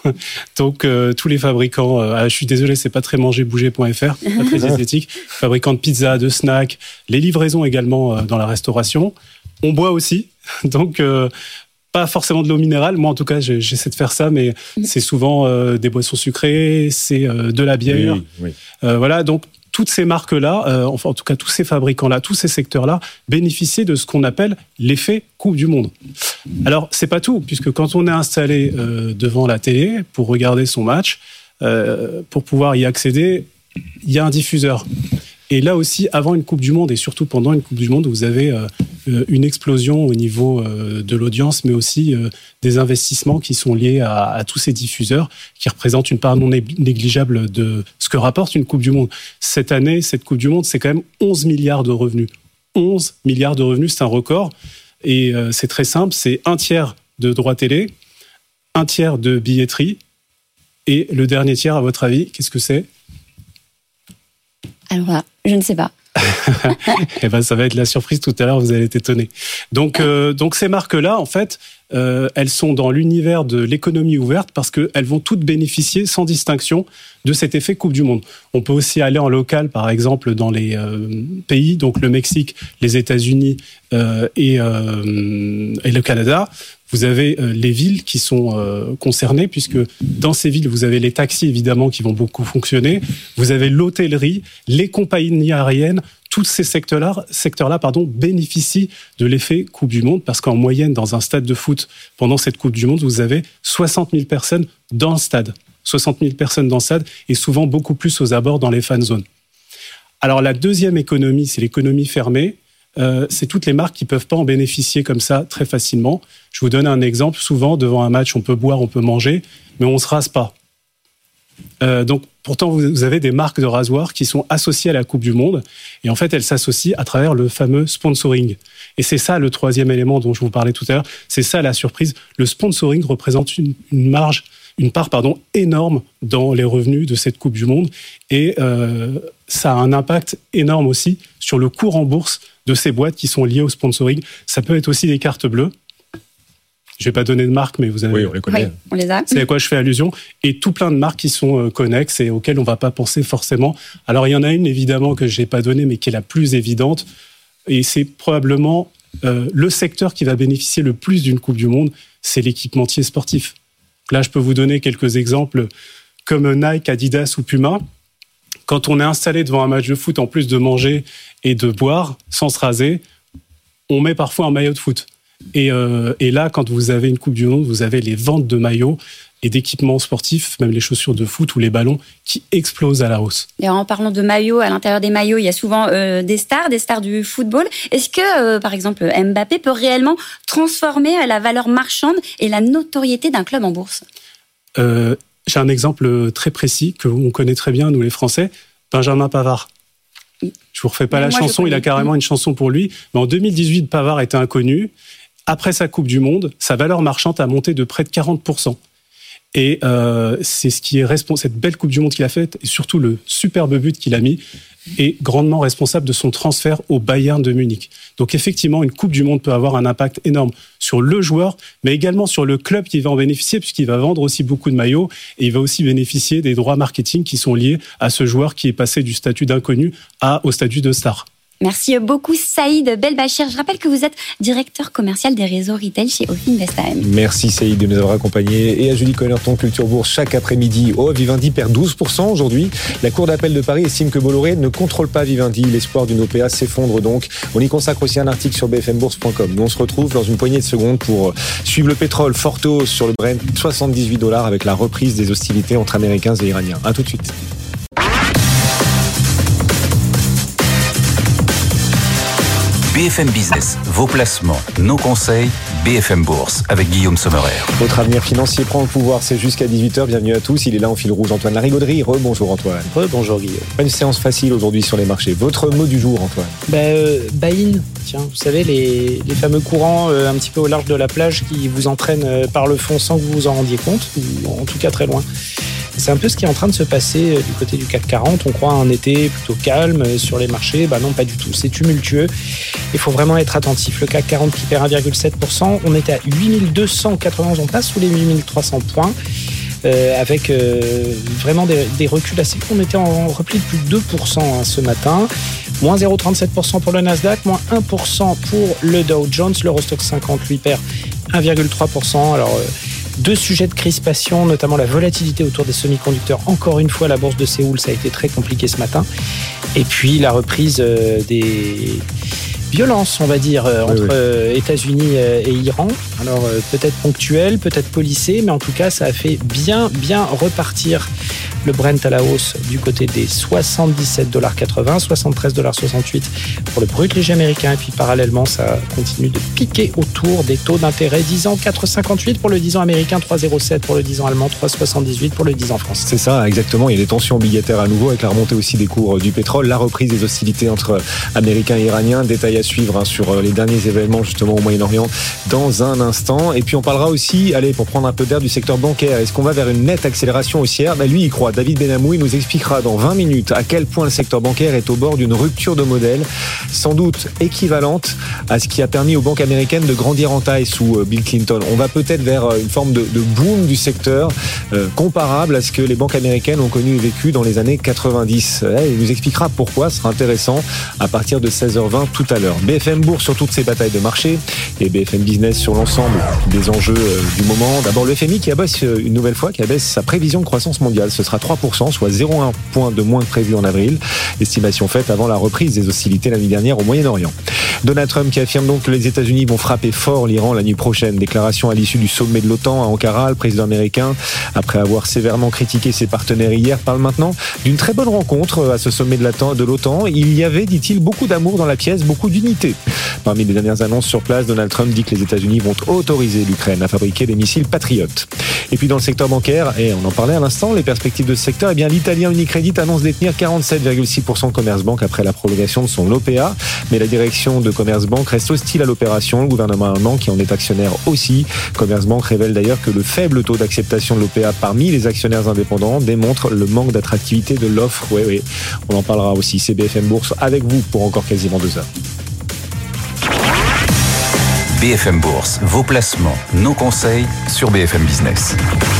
Donc euh, tous les fabricants, euh, je suis désolé, c'est pas très manger bouger point f r, pas très esthétique, fabricants de pizza, de snacks, les livraisons également euh, dans la restauration. On boit aussi, donc euh, pas forcément de l'eau minérale. Moi en tout cas, j'essaie de faire ça, mais c'est souvent euh, des boissons sucrées, c'est euh, de la bière. Oui, oui. Euh, voilà, donc toutes ces marques-là, euh, enfin en tout cas tous ces fabricants-là, tous ces secteurs-là bénéficient de ce qu'on appelle l'effet Coupe du Monde. Alors c'est pas tout, puisque quand on est installé euh, devant la télé pour regarder son match, euh, pour pouvoir y accéder, il y a un diffuseur. Et là aussi, avant une Coupe du Monde et surtout pendant une Coupe du Monde, vous avez euh, une explosion au niveau euh, de l'audience, mais aussi euh, des investissements qui sont liés à, à tous ces diffuseurs, qui représentent une part non négligeable de ce ce que rapporte une Coupe du Monde. Cette année, cette Coupe du Monde, c'est quand même onze milliards de revenus. onze milliards de revenus, c'est un record. Et euh, c'est très simple, c'est un tiers de droits télé, un tiers de billetterie, et le dernier tiers, à votre avis, qu'est-ce que c'est ? Alors là, je ne sais pas. Eh ben, ça va être la surprise tout à l'heure, vous allez être étonnés. Donc, euh, donc ces marques-là, en fait, euh, elles sont dans l'univers de l'économie ouverte parce qu'elles vont toutes bénéficier sans distinction de cet effet Coupe du Monde. On peut aussi aller en local, par exemple, dans les euh, pays, donc le Mexique, les États-Unis euh, et, euh, et le Canada. Vous avez euh, les villes qui sont euh, concernées, puisque dans ces villes, vous avez les taxis, évidemment, qui vont beaucoup fonctionner. Vous avez l'hôtellerie, les compagnies aériennes. Tous ces secteurs-là, secteurs-là pardon, bénéficient de l'effet Coupe du Monde, parce qu'en moyenne, dans un stade de foot, pendant cette Coupe du Monde, vous avez soixante mille personnes dans le stade. soixante mille personnes dans le stade, et souvent beaucoup plus aux abords dans les fan zones. Alors la deuxième économie, c'est l'économie fermée. Euh, c'est toutes les marques qui peuvent pas en bénéficier comme ça très facilement. Je vous donne un exemple. Souvent, devant un match, on peut boire, on peut manger, mais on se rase pas. Euh, donc, pourtant, vous avez des marques de rasoirs qui sont associées à la Coupe du Monde, et en fait, elles s'associent à travers le fameux sponsoring. Et c'est ça le troisième élément dont je vous parlais tout à l'heure. C'est ça la surprise. Le sponsoring représente une, une marge, une part, pardon, énorme dans les revenus de cette Coupe du Monde, et euh, ça a un impact énorme aussi sur le cours en bourse de ces boîtes qui sont liées au sponsoring. Ça peut être aussi des cartes bleues. Je vais pas donner de marque, mais vous avez... Oui, on les connaît. Oui, on les a. C'est à quoi je fais allusion. Et tout plein de marques qui sont euh, connexes et auxquelles on va pas penser forcément. Alors, il y en a une, évidemment, que j'ai pas donnée, mais qui est la plus évidente. Et c'est probablement euh, le secteur qui va bénéficier le plus d'une Coupe du Monde, c'est l'équipementier sportif. Là, je peux vous donner quelques exemples comme Nike, Adidas ou Puma. Quand on est installé devant un match de foot, en plus de manger et de boire, sans se raser, on met parfois un maillot de foot. Et, euh, et là, quand vous avez une Coupe du Monde, vous avez les ventes de maillots et d'équipements sportifs, même les chaussures de foot ou les ballons, qui explosent à la hausse. Et en parlant de maillots, à l'intérieur des maillots, il y a souvent euh, des stars, des stars du football. Est-ce que, euh, par exemple, Mbappé peut réellement transformer la valeur marchande et la notoriété d'un club en bourse ? euh, J'ai un exemple très précis que on connaît très bien, nous les Français, Benjamin Pavard. Je vous refais pas Mais la moi, chanson, il a carrément une chanson pour lui. Mais en deux mille dix-huit, Pavard était inconnu. Après sa Coupe du Monde, sa valeur marchande a monté de près de quarante pour cent. Et euh, c'est ce qui est responsable, cette belle Coupe du Monde qu'il a faite, et surtout le superbe but qu'il a mis, est grandement responsable de son transfert au Bayern de Munich. Donc effectivement, une Coupe du Monde peut avoir un impact énorme sur le joueur, mais également sur le club qui va en bénéficier, puisqu'il va vendre aussi beaucoup de maillots, et il va aussi bénéficier des droits marketing qui sont liés à ce joueur qui est passé du statut d'inconnu à, au statut de star. Merci beaucoup Saïd Belbachir. Je rappelle que vous êtes directeur commercial des réseaux retail chez Ofi Invest A M. Merci Saïd de nous avoir accompagnés. Et à Julie Connerton, Culture Bourse, chaque après-midi. Oh, Vivendi perd douze pour cent aujourd'hui. La Cour d'appel de Paris estime que Bolloré ne contrôle pas Vivendi. L'espoir d'une O P A s'effondre donc. On y consacre aussi un article sur b f m bourse point com. Nous, on se retrouve dans une poignée de secondes pour suivre le pétrole forte hausse sur le Brent, soixante-dix-huit dollars avec la reprise des hostilités entre Américains et Iraniens. À tout de suite. B F M Business, vos placements, nos conseils, B F M Bourse, avec Guillaume Sommerer. Votre avenir financier prend le pouvoir, c'est jusqu'à dix-huit heures. Bienvenue à tous. Il est là en fil rouge, Antoine Larigauderie. Rebonjour Antoine. Rebonjour Guillaume. Pas une séance facile aujourd'hui sur les marchés. Votre mot du jour, Antoine? Bah, euh, buy-in. Tiens, vous savez, les, les fameux courants euh, un petit peu au large de la plage qui vous entraînent euh, par le fond sans que vous vous en rendiez compte, ou en tout cas très loin. C'est un peu ce qui est en train de se passer du côté du C A C quarante. On croit à un été plutôt calme sur les marchés. Bah non, pas du tout. C'est tumultueux. Il faut vraiment être attentif. Le C A C quarante qui perd un virgule sept pour cent. On est à huit mille deux cent quatre-vingts. On passe sous les huit mille trois cents points. Euh, avec euh, vraiment des, des reculs assez... On était en repli de plus de deux pour cent hein, ce matin. Moins zéro virgule trente-sept pour cent pour le Nasdaq. Moins un pour cent pour le Dow Jones. L'Eurostoxx cinquante, lui, perd un virgule trois pour cent. Alors... Euh, Deux sujets de crispation, notamment la volatilité autour des semi-conducteurs. Encore une fois, la bourse de Séoul, ça a été très compliqué ce matin. Et puis la reprise euh, des violences, on va dire, euh, entre oui, oui. Euh, États-Unis euh, et Iran. Alors euh, peut-être ponctuelle, peut-être policée, mais en tout cas, ça a fait bien, bien repartir Le Brent à la hausse du côté des soixante-dix-sept virgule quatre-vingts dollars, soixante-treize virgule soixante-huit dollars pour le brut léger américain. Et puis parallèlement, ça continue de piquer autour des taux d'intérêt. dix ans, quatre virgule cinquante-huit pour le dix ans américain, trois virgule zéro sept pour le dix ans allemand, trois virgule soixante-dix-huit pour le dix ans français. C'est ça, exactement. Il y a des tensions obligataires à nouveau avec la remontée aussi des cours du pétrole, la reprise des hostilités entre Américains et Iraniens. Détail à suivre hein, sur les derniers événements justement au Moyen-Orient dans un instant. Et puis on parlera aussi, allez, pour prendre un peu d'air, du secteur bancaire. Est-ce qu'on va vers une nette accélération haussière? Ben, lui, il croit. David Benamou, il nous expliquera dans vingt minutes à quel point le secteur bancaire est au bord d'une rupture de modèle, sans doute équivalente à ce qui a permis aux banques américaines de grandir en taille sous Bill Clinton. On va peut-être vers une forme de, de boom du secteur euh, comparable à ce que les banques américaines ont connu et vécu dans les années quatre-vingt-dix. Eh, il nous expliquera pourquoi, ce sera intéressant à partir de seize heures vingt tout à l'heure. B F M Bourse sur toutes ces batailles de marché et B F M Business sur l'ensemble des enjeux euh, du moment. D'abord le F M I qui abaisse euh, une nouvelle fois, qui abaisse sa prévision de croissance mondiale. Ce sera trois pour cent, soit zéro virgule un point de moins que prévu en avril. Estimation faite avant la reprise des hostilités l'année dernière au Moyen-Orient. Donald Trump qui affirme donc que les États-Unis vont frapper fort l'Iran la nuit prochaine. Déclaration à l'issue du sommet de l'OTAN à Ankara. Le président américain, après avoir sévèrement critiqué ses partenaires hier, parle maintenant d'une très bonne rencontre à ce sommet de l'OTAN. Il y avait, dit-il, beaucoup d'amour dans la pièce, beaucoup d'unité. Parmi les dernières annonces sur place, Donald Trump dit que les États-Unis vont autoriser l'Ukraine à fabriquer des missiles Patriot. Et puis dans le secteur bancaire, et on en parlait à l'instant, les perspectives de ce secteur, eh bien l'italien Unicredit annonce détenir quarante-sept virgule six pour cent de Commerzbank après la prolongation de son O P A. Mais la direction de Commerzbank reste hostile à l'opération. Le gouvernement allemand, qui en est actionnaire aussi. Commerzbank révèle d'ailleurs que le faible taux d'acceptation de l'O P A parmi les actionnaires indépendants démontre le manque d'attractivité de l'offre. Oui, oui, on en parlera aussi. C'est B F M Bourse avec vous pour encore quasiment deux heures. B F M Bourse, vos placements, nos conseils sur B F M Business.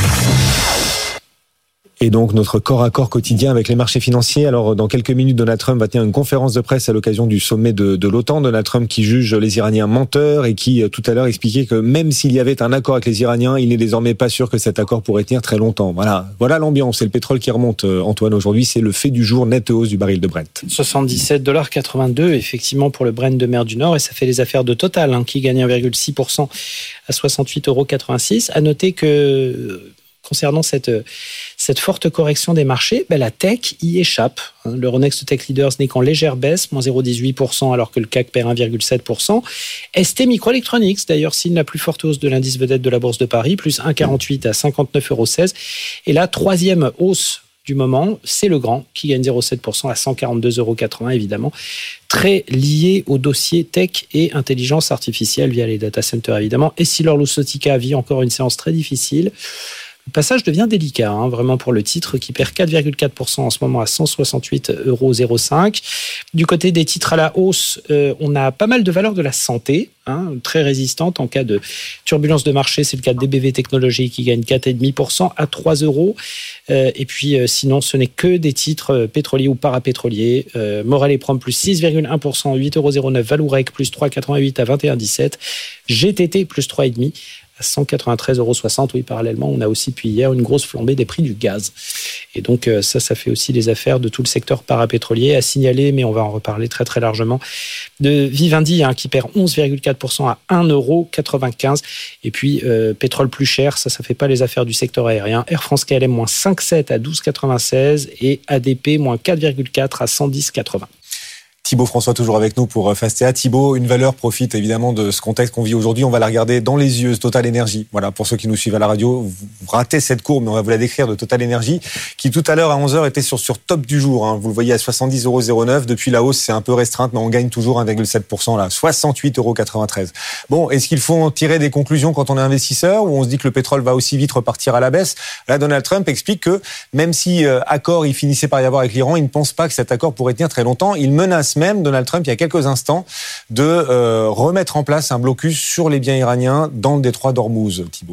Et donc notre corps à corps quotidien avec les marchés financiers. Alors dans quelques minutes, Donald Trump va tenir une conférence de presse à l'occasion du sommet de, de l'OTAN. Donald Trump qui juge les Iraniens menteurs et qui tout à l'heure expliquait que même s'il y avait un accord avec les Iraniens, il n'est désormais pas sûr que cet accord pourrait tenir très longtemps. Voilà, voilà l'ambiance. C'est le pétrole qui remonte, Antoine, aujourd'hui. C'est le fait du jour, nette hausse du baril de Brent. soixante-dix-sept virgule quatre-vingt-deux effectivement pour le Brent de mer du Nord, et ça fait les affaires de Total hein, qui gagne un virgule six pour cent à soixante-huit virgule quatre-vingt-six. À noter que concernant cette, cette forte correction des marchés, ben la tech y échappe. L'Euronext Tech Leaders n'est qu'en légère baisse, moins zéro virgule dix-huit pour cent alors que le C A C perd un virgule sept pour cent. S T Microelectronics, d'ailleurs, signe la plus forte hausse de l'indice vedette de la Bourse de Paris, plus un virgule quarante-huit à cinquante-neuf virgule seize. Et la troisième hausse du moment, c'est le Grand qui gagne zéro virgule sept pour cent à cent quarante-deux virgule quatre-vingts, évidemment. Très lié au dossier tech et intelligence artificielle via les data centers, évidemment. Et Essilor Luxottica vit encore une séance très difficile. Le passage devient délicat, hein, vraiment pour le titre qui perd quatre virgule quatre pour cent en ce moment à cent soixante-huit virgule zéro cinq euros. Du côté des titres à la hausse, euh, on a pas mal de valeurs de la santé, hein, très résistantes en cas de turbulence de marché. C'est le cas de D B V Technologies qui gagne quatre virgule cinq pour cent à trois euros. Euh, et puis euh, sinon, ce n'est que des titres euh, pétroliers ou parapétroliers. Euh, Morel et Prom plus six virgule un pour cent, huit virgule zéro neuf euros. Valourec plus trois virgule quatre-vingt-huit à vingt et un virgule dix-sept. G T T plus trois virgule cinq à cent quatre-vingt-treize virgule soixante. Oui, parallèlement, on a aussi depuis hier une grosse flambée des prix du gaz. Et donc ça, ça fait aussi les affaires de tout le secteur parapétrolier à signaler, mais on va en reparler très très largement, de Vivendi hein, qui perd onze virgule quatre pour cent à un virgule quatre-vingt-quinze euros. Et puis euh, pétrole plus cher, ça, ça fait pas les affaires du secteur aérien. Air France K L M moins cinq virgule sept à douze virgule quatre-vingt-seize et A D P moins quatre virgule quatre à cent dix virgule quatre-vingts. Thibaut François toujours avec nous pour Fastea. Thibaut, une valeur profite évidemment de ce contexte qu'on vit aujourd'hui. On va la regarder dans les yeux, Total Energy. Voilà, pour ceux qui nous suivent à la radio, vous ratez cette courbe, mais on va vous la décrire, de Total Energy, qui tout à l'heure à onze heures était sur, sur top du jour. Hein. Vous le voyez à soixante-dix virgule zéro neuf. Depuis la hausse, c'est un peu restreinte, mais on gagne toujours un virgule sept pour cent là, soixante-huit virgule quatre-vingt-treize euros. Bon, est-ce qu'il faut en tirer des conclusions quand on est investisseur, ou on se dit que le pétrole va aussi vite repartir à la baisse? Là, Donald Trump explique que même si euh, accord il finissait par y avoir avec l'Iran, il ne pense pas que cet accord pourrait tenir très longtemps. Il menace même, Donald Trump, il y a quelques instants, de euh, remettre en place un blocus sur les biens iraniens dans le détroit d'Ormuz, Thibaut.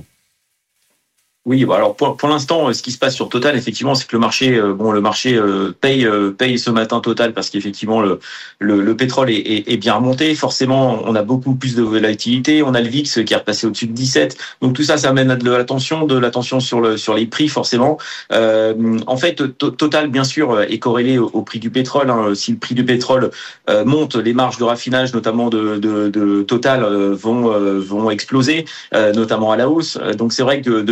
Oui, bah alors pour, pour l'instant, ce qui se passe sur Total, effectivement, c'est que le marché, euh, bon, le marché euh, paye euh, paye ce matin Total parce qu'effectivement le le, le pétrole est, est, est bien remonté. Forcément, on a beaucoup plus de volatilité. On a le V I X qui est repassé au-dessus de dix-sept. Donc tout ça, ça amène à de l'attention, de l'attention sur le sur les prix, forcément. Euh, en fait, to, Total, bien sûr, est corrélé au, au prix du pétrole. Hein. Si le prix du pétrole euh, monte, les marges de raffinage, notamment de de, de Total, euh, vont euh, vont exploser, euh, notamment à la hausse. Donc c'est vrai que depuis on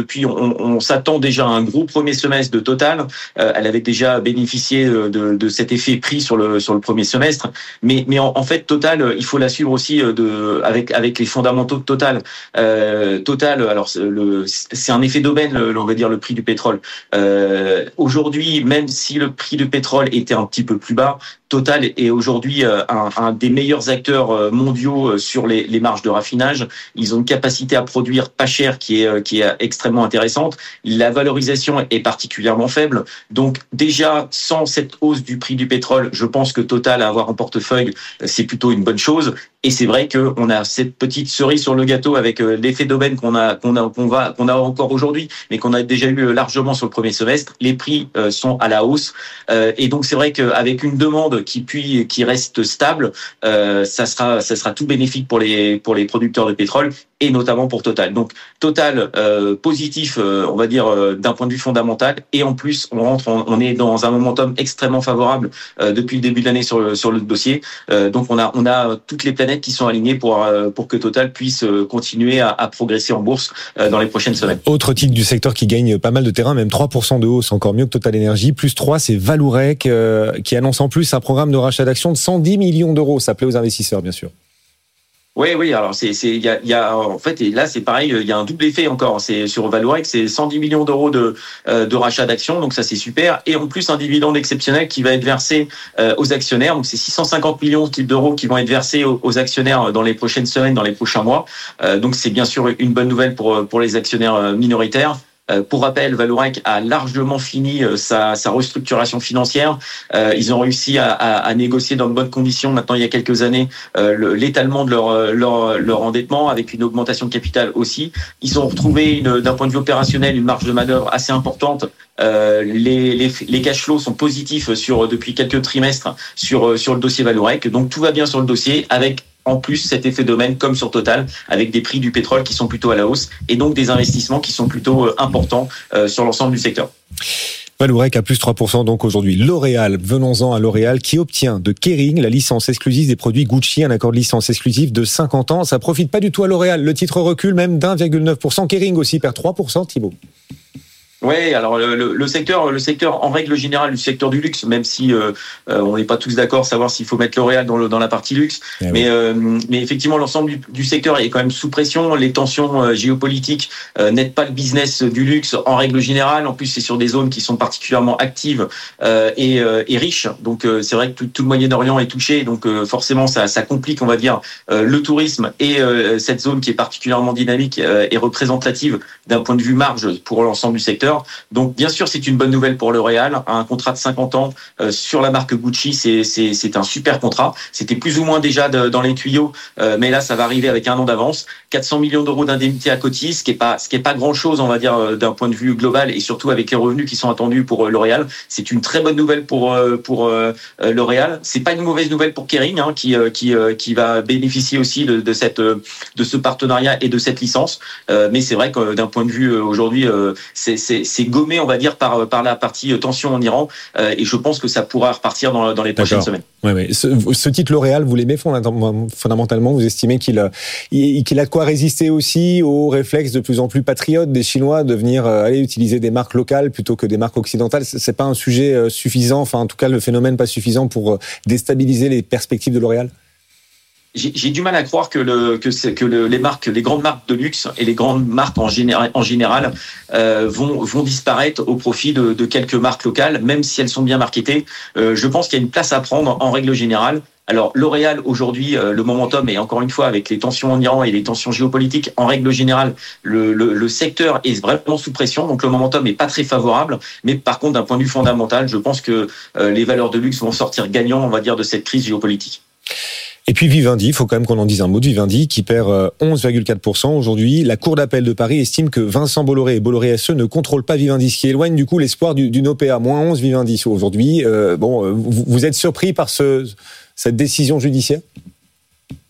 on, on s'attend déjà à un gros premier semestre de Total. Euh, elle avait déjà bénéficié de, de cet effet prix sur le sur le premier semestre, mais mais en, en fait Total, il faut la suivre aussi de avec avec les fondamentaux de Total. Euh, Total, alors c'est, le, c'est un effet d'aubaine, on va dire le prix du pétrole. Euh, aujourd'hui, même si le prix du pétrole était un petit peu plus bas, Total est aujourd'hui un, un des meilleurs acteurs mondiaux sur les, les marges de raffinage. Ils ont une capacité à produire pas cher qui est qui est extrêmement intéressante. La valorisation est particulièrement faible. Donc déjà, sans cette hausse du prix du pétrole, je pense que Total à avoir en portefeuille, c'est plutôt une bonne chose. Et c'est vrai qu'on a cette petite cerise sur le gâteau avec l'effet d'aubaine qu'on a qu'on a qu'on va qu'on a encore aujourd'hui, mais qu'on a déjà eu largement sur le premier semestre. Les prix sont à la hausse, et donc c'est vrai qu'avec une demande qui puis qui reste stable, euh, ça sera ça sera tout bénéfique pour les pour les producteurs de pétrole et notamment pour Total. Donc Total euh, positif, euh, on va dire euh, d'un point de vue fondamental, et en plus on rentre, on, on est dans un momentum extrêmement favorable euh, depuis le début de l'année sur le sur le dossier. Euh, donc on a on a toutes les planètes qui sont alignées pour euh, pour que Total puisse euh, continuer à, à progresser en bourse euh, dans les prochaines semaines. Autre titre du secteur qui gagne pas mal de terrain, même trois pour cent de hausse, encore mieux que Total Energy. Plus trois, c'est Vallourec euh, qui annonce en plus un programme de rachat d'actions de cent dix millions d'euros. Ça plaît aux investisseurs, bien sûr. Oui, oui. Alors c'est, c'est, il y a, il y a, en fait, et là c'est pareil, il y a un double effet encore. C'est sur Vallourec, c'est cent dix millions d'euros de euh, de rachat d'actions, donc ça c'est super. Et en plus un dividende exceptionnel qui va être versé euh, aux actionnaires. Donc c'est six cent cinquante millions d'euros qui vont être versés aux, aux actionnaires dans les prochaines semaines, dans les prochains mois. Euh, donc c'est bien sûr une bonne nouvelle pour pour les actionnaires minoritaires. Euh, pour rappel, Vallourec a largement fini euh, sa, sa restructuration financière. Euh, ils ont réussi à, à, à négocier dans de bonnes conditions, maintenant il y a quelques années, euh, le, l'étalement de leur, leur, leur endettement, avec une augmentation de capital aussi. Ils ont retrouvé, une, d'un point de vue opérationnel, une marge de manœuvre assez importante. Euh, les, les, les cash flows sont positifs sur, depuis quelques trimestres sur, sur le dossier Vallourec. Donc tout va bien sur le dossier, avec en plus cet effet d'aubaine comme sur Total, avec des prix du pétrole qui sont plutôt à la hausse et donc des investissements qui sont plutôt importants sur l'ensemble du secteur. Vallourec à plus trois pour cent donc aujourd'hui. L'Oréal, venons-en à L'Oréal qui obtient de Kering la licence exclusive des produits Gucci, un accord de licence exclusif de cinquante ans. Ça profite pas du tout à L'Oréal. Le titre recule même d'un virgule neuf pour cent. Kering aussi perd trois pour cent, Thibaut. Oui, alors le, le, le secteur, le secteur en règle générale, le secteur du luxe, même si euh, euh, on n'est pas tous d'accord, savoir s'il faut mettre L'Oréal dans, le, dans la partie luxe, eh mais, oui. euh, mais effectivement l'ensemble du, du secteur est quand même sous pression. Les tensions euh, géopolitiques euh, n'aident pas le business du luxe en règle générale. En plus, c'est sur des zones qui sont particulièrement actives euh, et, euh, et riches. Donc euh, c'est vrai que tout, tout le Moyen-Orient est touché, donc euh, forcément ça, ça complique, on va dire, euh, le tourisme et euh, cette zone qui est particulièrement dynamique euh, et représentative d'un point de vue marge pour l'ensemble du secteur. Donc bien sûr c'est une bonne nouvelle pour L'Oréal, un contrat de cinquante ans euh, sur la marque Gucci, c'est c'est c'est un super contrat. C'était plus ou moins déjà de, dans les tuyaux, euh, mais là ça va arriver avec un an d'avance. quatre cents millions d'euros d'indemnité à Coty, ce qui est pas ce qui est pas grand chose, on va dire, euh, d'un point de vue global, et surtout avec les revenus qui sont attendus pour euh, L'Oréal. C'est une très bonne nouvelle pour euh, pour euh, L'Oréal. C'est pas une mauvaise nouvelle pour Kering, hein, qui euh, qui euh, qui va bénéficier aussi de, de cette euh, de ce partenariat et de cette licence. Euh, mais c'est vrai que d'un point de vue euh, aujourd'hui, euh, c'est c'est c'est gommé, on va dire, par par la partie tension en Iran, euh, et je pense que ça pourra repartir dans dans les prochaines D'accord. semaines. Ouais, ouais. Ce, ce titre L'Oréal, vous l'aimez fondamentalement, vous estimez qu'il a, qu'il a de quoi résister aussi aux réflexes de plus en plus patriotes des Chinois de venir euh, aller utiliser des marques locales plutôt que des marques occidentales. C'est pas un sujet euh, suffisant, enfin en tout cas le phénomène pas suffisant pour euh, déstabiliser les perspectives de L'Oréal? J'ai, j'ai du mal à croire que le que c'est que le, les marques, les grandes marques de luxe et les grandes marques en général en général euh, vont vont disparaître au profit de, de quelques marques locales, même si elles sont bien marketées. Euh, je pense qu'il y a une place à prendre en règle générale. Alors L'Oréal aujourd'hui, euh, le momentum est encore une fois avec les tensions en Iran et les tensions géopolitiques. En règle générale, le, le, le secteur est vraiment sous pression, donc le momentum est pas très favorable. Mais par contre, d'un point de vue fondamental, je pense que euh, les valeurs de luxe vont sortir gagnants, on va dire, de cette crise géopolitique. Et puis Vivendi, il faut quand même qu'on en dise un mot de Vivendi, qui perd onze virgule quatre pour cent aujourd'hui. La Cour d'appel de Paris estime que Vincent Bolloré et Bolloré S E ne contrôlent pas Vivendi, ce qui éloigne du coup l'espoir du, d'une O P A. moins onze Vivendi aujourd'hui. Euh, bon, vous, vous êtes surpris par ce, cette décision judiciaire ? Bah,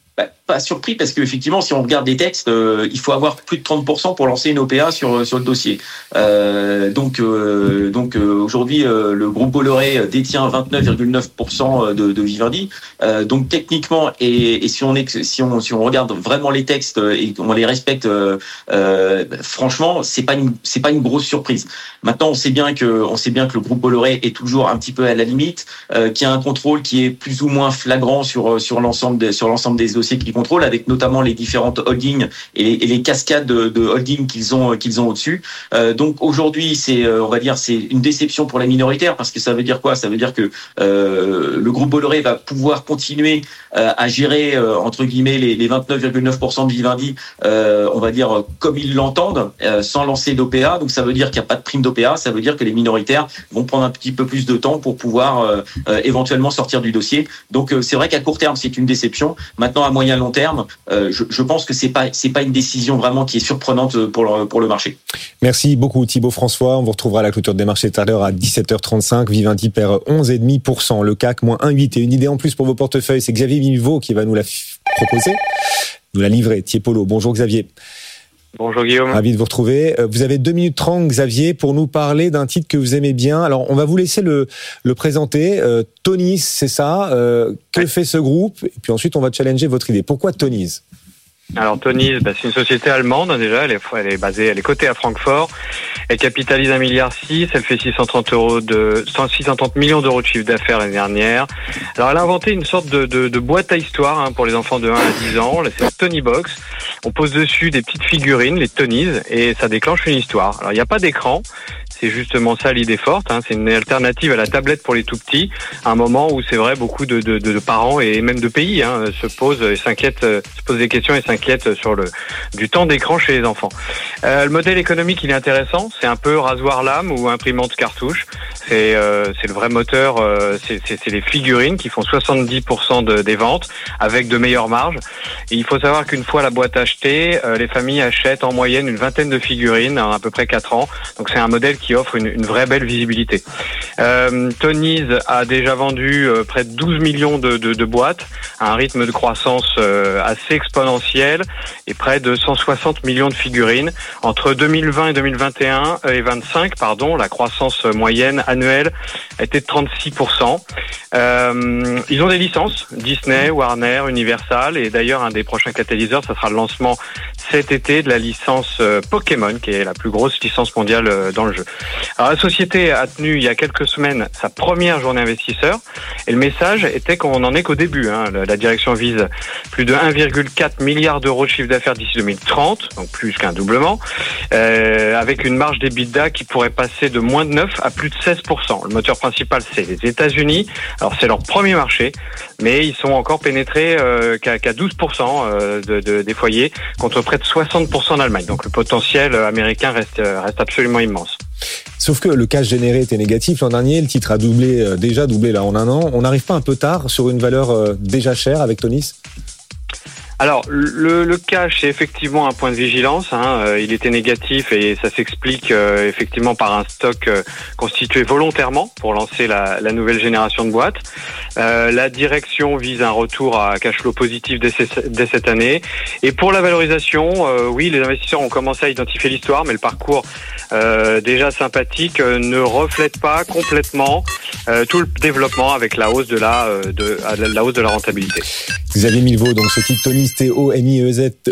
pas surpris parce qu'effectivement, si on regarde les textes, euh, il faut avoir plus de trente pour cent pour lancer une O P A sur sur le dossier. Euh, donc euh, donc euh, aujourd'hui, euh, le groupe Bolloré détient vingt-neuf virgule neuf pour cent de, de Vivendi. Euh, donc techniquement, et, et si on est si on si on regarde vraiment les textes et qu'on les respecte, euh, euh, franchement, c'est pas une c'est pas une grosse surprise. Maintenant, on sait bien que on sait bien que le groupe Bolloré est toujours un petit peu à la limite, euh, qu'il y a un contrôle qui est plus ou moins flagrant sur sur l'ensemble des, sur l'ensemble des dossiers qu'ils contrôlent, avec notamment les différentes holdings et les, et les cascades de, de holdings qu'ils ont qu'ils ont au-dessus. Euh, donc aujourd'hui, c'est on va dire c'est une déception pour les minoritaires, parce que ça veut dire quoi ? Ça veut dire que euh, le groupe Bolloré va pouvoir continuer euh, à gérer euh, entre guillemets les, les vingt-neuf virgule neuf pour cent de Vivendi, euh, on va dire comme ils l'entendent, euh, sans lancer d'O P A. Donc ça veut dire qu'il n'y a pas de prime d'O P A. Ça veut dire que les minoritaires vont prendre un petit peu plus de temps pour pouvoir euh, euh, éventuellement sortir du dossier. Donc euh, c'est vrai qu'à court terme c'est une déception. Maintenant à moyen long terme, euh, je, je pense que c'est pas c'est pas une décision vraiment qui est surprenante pour le, pour le marché. Merci beaucoup Thibaut François. On vous retrouvera à la clôture des marchés tout à l'heure à dix-sept heures trente-cinq. Vivendi perd onze virgule cinq pour cent. Le C A C moins un virgule huit. Et une idée en plus pour vos portefeuilles, c'est Xavier Milvaud qui va nous la f- proposer, nous la livrer. Tiepolo. Bonjour Xavier. Bonjour Guillaume. Ravi de vous retrouver. Vous avez deux minutes trente, Xavier, pour nous parler d'un titre que vous aimez bien. Alors, on va vous laisser le, le présenter. Euh, Tonies, c'est ça. Euh, que ouais. fait ce groupe ? Et puis ensuite, on va challenger votre idée. Pourquoi Tonies ? Alors Tonies, bah, c'est une société allemande hein, déjà. Elle est, elle est basée, elle est cotée à Francfort. Elle capitalise un virgule six milliard. Elle fait six cent trente euros de, six cent trente millions d'euros de chiffre d'affaires l'année dernière. Alors elle a inventé une sorte de, de, de boîte à histoire hein, pour les enfants de un à dix ans. Là, c'est la Tonybox. On pose dessus des petites figurines, les Tonies, et ça déclenche une histoire. Alors il n'y a pas d'écran. C'est justement ça l'idée forte. Hein. C'est une alternative à la tablette pour les tout petits. À un moment où c'est vrai, beaucoup de, de, de parents et même de pays hein, se posent et s'inquiètent, se posent des questions et s'inquiètent sur le du temps d'écran chez les enfants. Euh, le modèle économique, il est intéressant. C'est un peu rasoir lame ou imprimante cartouche. C'est euh, c'est le vrai moteur. Euh, c'est, c'est, c'est les figurines qui font soixante-dix pour cent de, des ventes avec de meilleures marges. Et il faut savoir qu'une fois la boîte achetée, euh, les familles achètent en moyenne une vingtaine de figurines en à peu près quatre ans. Donc c'est un modèle qui offre une, une vraie belle visibilité. Euh, Tonies a déjà vendu euh, près de douze millions de, de, de boîtes à un rythme de croissance euh, assez exponentiel et près de cent soixante millions de figurines. Entre deux mille vingt et deux mille vingt et un et vingt-cinq, pardon, la croissance moyenne annuelle a été de trente-six pour cent. Euh, ils ont des licences, Disney, Warner, Universal, et d'ailleurs un des prochains catalyseurs, ça sera le lancement cet été de la licence euh, Pokémon, qui est la plus grosse licence mondiale euh, dans le jeu. Alors la société a tenu il y a quelques semaines sa première journée investisseur, et le message était qu'on n'en est qu'au début. Hein. La direction vise plus de un virgule quatre milliard d'euros de chiffre d'affaires d'ici deux mille trente, donc plus qu'un doublement, euh, avec une marge d'EBITDA qui pourrait passer de moins de neuf à plus de seize pour cent. Le moteur principal, c'est les États-Unis. Alors c'est leur premier marché, mais ils sont encore pénétrés euh, qu'à, qu'à douze pour cent euh, de, de, des foyers, contre près de soixante pour cent en Allemagne. Donc le potentiel américain reste, reste absolument immense. Sauf que le cash généré était négatif l'an dernier, le titre a doublé, euh, déjà doublé là en un an. On n'arrive pas un peu tard sur une valeur euh, déjà chère avec Tonies ? Alors, le, le cash, c'est effectivement un point de vigilance. Hein. Euh, il était négatif et ça s'explique euh, effectivement par un stock euh, constitué volontairement pour lancer la, la nouvelle génération de boîtes. Euh, la direction vise un retour à cash flow positif dès, dès cette année. Et pour la valorisation, euh, oui, les investisseurs ont commencé à identifier l'histoire, mais le parcours euh, déjà sympathique euh, ne reflète pas complètement euh, tout le développement avec la hausse de la, euh, de, la hausse de la rentabilité. Xavier Milvaud, donc ce titre Tonies, T O N I E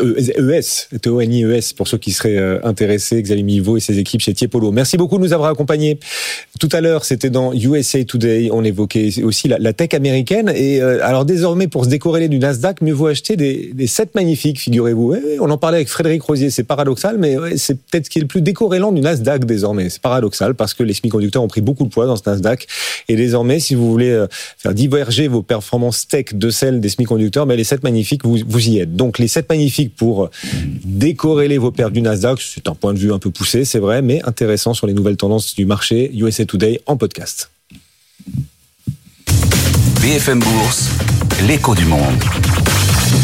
S, T O N I E S pour ceux qui seraient euh, intéressés, Xavier Milvaud et ses équipes chez Tiepolo. Merci beaucoup de nous avoir accompagnés. Tout à l'heure, c'était dans U S A Today, on évoquait aussi la, la tech américaine. Et euh, alors désormais, pour se décorréler du Nasdaq, mieux vaut acheter des, des sept magnifiques, figurez-vous. Ouais, on en parlait avec Frédéric Rosier, c'est paradoxal, mais ouais, c'est peut-être ce qui est le plus décorrélant du Nasdaq désormais. C'est paradoxal parce que les semi-conducteurs ont pris beaucoup de poids dans ce Nasdaq. Et désormais, si vous voulez euh, faire diverger vos performances tech de celles des semi-conducteurs, mais les sept magnifiques, vous, vous y êtes. Donc les sept magnifiques pour décorréler vos pertes du Nasdaq, c'est un point de vue un peu poussé, c'est vrai, mais intéressant sur les nouvelles tendances du marché. U S A Today en podcast. B F M Bourse, l'écho du monde.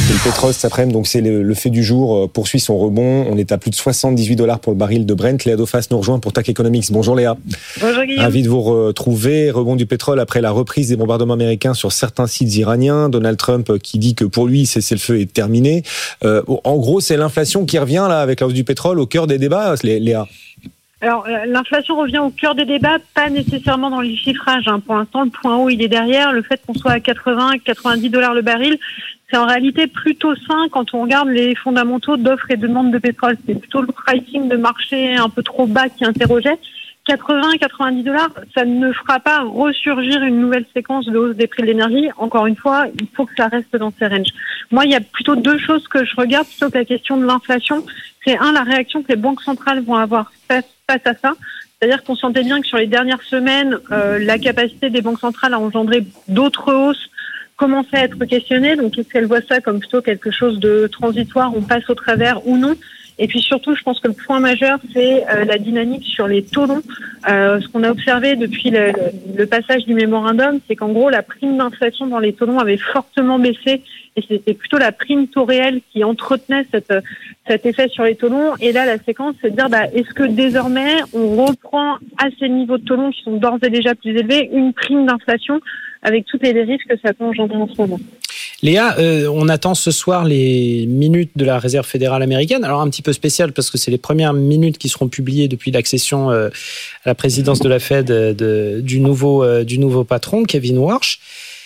Et le pétrole cet après-midi, donc c'est le, le fait du jour, poursuit son rebond. On est à plus de soixante-dix-huit dollars pour le baril de Brent. Léa Dauphas nous rejoint pour T A C Economics. Bonjour Léa. Bonjour Guillaume. Ravi de vous retrouver. Rebond du pétrole après la reprise des bombardements américains sur certains sites iraniens. Donald Trump qui dit que pour lui, cessez-le-feu est terminé. Euh, en gros, c'est l'inflation qui revient là avec la hausse du pétrole au cœur des débats, Léa. Alors, l'inflation revient au cœur des débats, pas nécessairement dans les chiffrages. Hein. Pour l'instant, le point haut, il est derrière. Le fait qu'on soit à quatre-vingts, quatre-vingt-dix dollars le baril, c'est en réalité plutôt sain quand on regarde les fondamentaux d'offres et de demande de pétrole. C'est plutôt le pricing de marché un peu trop bas qui interrogeait. quatre-vingts, quatre-vingt-dix dollars, ça ne fera pas ressurgir une nouvelle séquence de hausse des prix de l'énergie. Encore une fois, il faut que ça reste dans ces ranges. Moi, il y a plutôt deux choses que je regarde plutôt que la question de l'inflation. C'est un, la réaction que les banques centrales vont avoir face, face à ça. C'est-à-dire qu'on sentait bien que sur les dernières semaines, euh, la capacité des banques centrales à engendrer d'autres hausses commençait à être questionnée. Donc, est-ce qu'elles voient ça comme plutôt quelque chose de transitoire, on passe au travers ou non? Et puis surtout, je pense que le point majeur, c'est euh, la dynamique sur les taux longs. Euh, ce qu'on a observé depuis le, le, le passage du mémorandum, c'est qu'en gros, la prime d'inflation dans les taux longs avait fortement baissé et c'était plutôt la prime taux réel qui entretenait cette, cet effet sur les taux longs. Et là, la séquence, c'est de dire, bah, est-ce que désormais, on reprend à ces niveaux de taux longs qui sont d'ores et déjà plus élevés, une prime d'inflation avec toutes les dérives que ça peut engendrer en ce moment? Léa, euh, on attend ce soir les minutes de la Réserve fédérale américaine. Alors un petit peu spécial parce que c'est les premières minutes qui seront publiées depuis l'accession euh, à la présidence de la Fed euh, de, du nouveau euh, du nouveau patron, Kevin Warsh.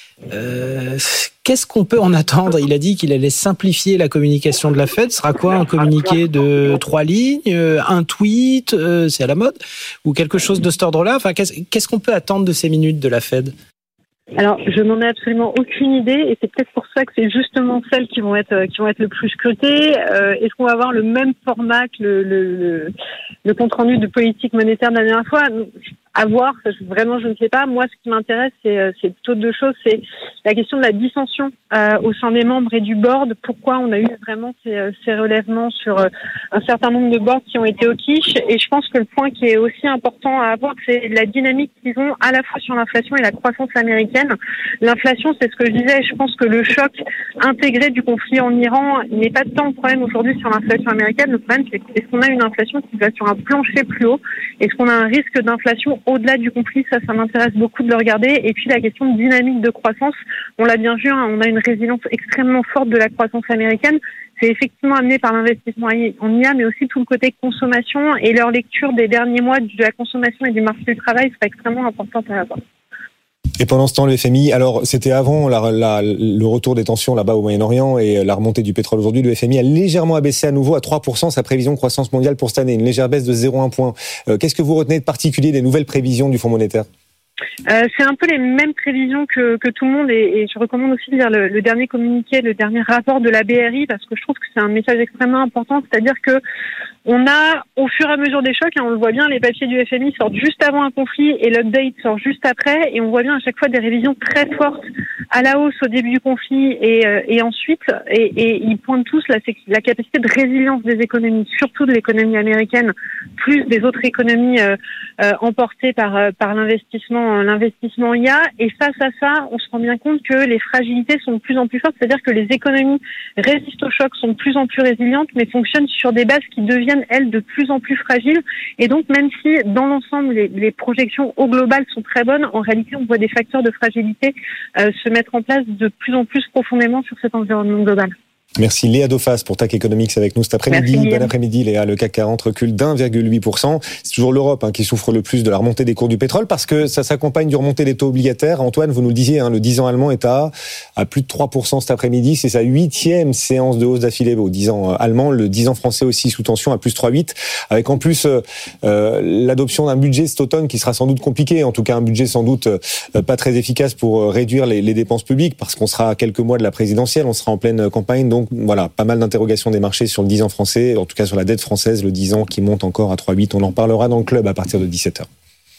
Euh, qu'est-ce qu'on peut en attendre? Il a dit qu'il allait simplifier la communication de la Fed. Ce sera quoi, un communiqué de trois lignes, un tweet, euh, c'est à la mode, ou quelque chose de cet ordre-là? Enfin, qu'est-ce, qu'est-ce qu'on peut attendre de ces minutes de la Fed? Alors, je n'en ai absolument aucune idée, et c'est peut-être pour ça que c'est justement celles qui vont être qui vont être le plus scrutées. Euh, est-ce qu'on va avoir le même format que le, le, le, le compte rendu de politique monétaire de la dernière fois? À voir, vraiment, je ne sais pas. Moi, ce qui m'intéresse, c'est, c'est plutôt deux choses. C'est la question de la dissension euh, au sein des membres et du board. Pourquoi on a eu vraiment ces, ces relèvements sur euh, un certain nombre de boards qui ont été au quiche. Et je pense que le point qui est aussi important à avoir, c'est la dynamique qu'ils ont à la fois sur l'inflation et la croissance américaine. L'inflation, c'est ce que je disais. Je pense que le choc intégré du conflit en Iran n'est pas tant le problème aujourd'hui sur l'inflation américaine. Le problème, c'est est-ce qu'on a une inflation qui va sur un plancher plus haut? Est-ce qu'on a un risque d'inflation au-delà du conflit? Ça, ça m'intéresse beaucoup de le regarder. Et puis la question de dynamique de croissance, on l'a bien vu, hein, on a une résilience extrêmement forte de la croissance américaine. C'est effectivement amené par l'investissement en I A, mais aussi tout le côté consommation, et leur lecture des derniers mois de la consommation et du marché du travail sera extrêmement importante à avoir. Et pendant ce temps, le F M I, alors c'était avant la, la, le retour des tensions là-bas au Moyen-Orient et la remontée du pétrole aujourd'hui, le F M I a légèrement abaissé à nouveau à trois pour cent sa prévision de croissance mondiale pour cette année, une légère baisse de zéro virgule un point. Euh, qu'est-ce que vous retenez de particulier des nouvelles prévisions du Fonds monétaire? Euh, c'est un peu les mêmes prévisions que, que tout le monde, et, et je recommande aussi de lire le, le dernier communiqué, le dernier rapport de la B R I, parce que je trouve que c'est un message extrêmement important, c'est-à-dire que on a, au fur et à mesure des chocs, et on le voit bien, les papiers du F M I sortent juste avant un conflit et l'update sort juste après, et on voit bien à chaque fois des révisions très fortes à la hausse au début du conflit et, euh, et ensuite, et, et ils pointent tous la, la capacité de résilience des économies, surtout de l'économie américaine, plus des autres économies euh, euh, emportées par, euh, par l'investissement, l'investissement I A. Et face à ça, on se rend bien compte que les fragilités sont de plus en plus fortes, c'est-à-dire que les économies résistent au choc, sont de plus en plus résilientes, mais fonctionnent sur des bases qui deviennent, elles, de plus en plus fragiles. Et donc, même si dans l'ensemble, les, les projections au global sont très bonnes, en réalité, on voit des facteurs de fragilité euh, se mettre en place de plus en plus profondément sur cet environnement global. Merci Léa Dauphas pour T A C Economics avec nous cet après-midi. Merci, bon après-midi Léa, le C A C quarante recule d'un virgule huit pour cent. C'est toujours l'Europe hein, qui souffre le plus de la remontée des cours du pétrole parce que ça s'accompagne du remontée des taux obligataires. Antoine, vous nous le disiez, hein, le dix ans allemand est à, à plus de trois pour cent cet après-midi. C'est sa huitième séance de hausse d'affilée au dix ans allemand. Le dix ans français aussi sous tension à plus trois virgule huit, avec en plus euh, euh, l'adoption d'un budget cet automne qui sera sans doute compliqué, en tout cas un budget sans doute euh, pas très efficace pour euh, réduire les, les dépenses publiques parce qu'on sera à quelques mois de la présidentielle, on sera en pleine campagne, donc voilà, pas mal d'interrogations des marchés sur le dix ans français, en tout cas sur la dette française, le dix ans qui monte encore à trois virgule huit. On en parlera dans le club à partir de dix-sept heures.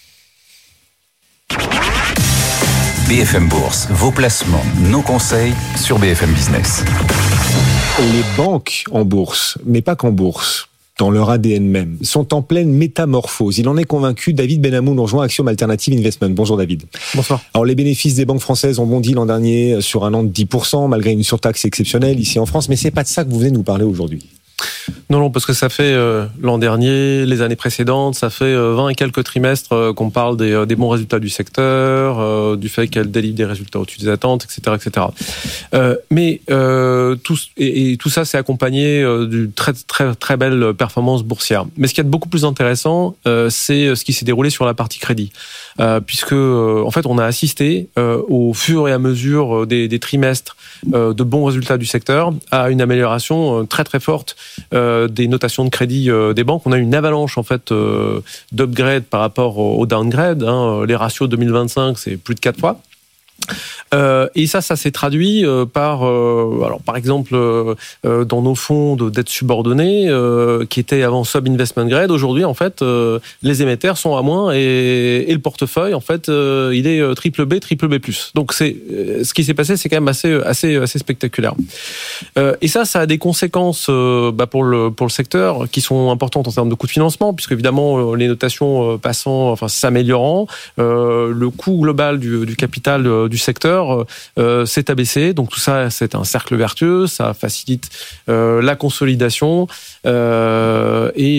B F M Bourse, vos placements, nos conseils sur B F M Business. Les banques en bourse, mais pas qu'en bourse. dans leur A D N même, sont en pleine métamorphose. Il en est convaincu. David Benhamou nous rejoint, Axiom Alternative Investment. Bonjour David. Bonsoir. Alors les bénéfices des banques françaises ont bondi l'an dernier sur un an de dix pour cent, malgré une surtaxe exceptionnelle ici en France. Mais c'est pas de ça que vous venez nous parler aujourd'hui. Non, non, parce que ça fait euh, l'an dernier, les années précédentes, ça fait euh, vingt et quelques trimestres euh, qu'on parle des, euh, des bons résultats du secteur, euh, du fait qu'elle délivre des résultats au-dessus des attentes, et cetera, et cetera. Euh, mais euh, tout, et, et tout ça, c'est accompagné euh, d'une très, très, très belle performance boursière. Mais ce qui est beaucoup plus intéressant, euh, c'est ce qui s'est déroulé sur la partie crédit, euh, puisque euh, en fait, on a assisté euh, au fur et à mesure des, des trimestres euh, de bons résultats du secteur à une amélioration euh, très très forte Euh, des notations de crédit euh, des banques. On a une avalanche en fait euh, d'upgrade par rapport au, au downgrade. Hein. Les ratios deux mille vingt-cinq, c'est plus de quatre fois. Euh, et ça, ça s'est traduit euh, par, euh, alors par exemple, euh, euh, dans nos fonds de dette subordonnée, euh, qui étaient avant sub-investment grade, aujourd'hui, en fait, euh, les émetteurs sont à moins et, et le portefeuille, en fait, euh, il est triple B, triple B plus. Donc, c'est euh, ce qui s'est passé, c'est quand même assez, assez, assez spectaculaire. Euh, et ça, ça a des conséquences euh, bah, pour le pour le secteur qui sont importantes en termes de coûts de financement, puisque évidemment, les notations passant, enfin s'améliorant, euh, le coût global du, du capital euh, du secteur euh, s'est abaissé. Donc tout ça, c'est un cercle vertueux, ça facilite euh, la consolidation euh, et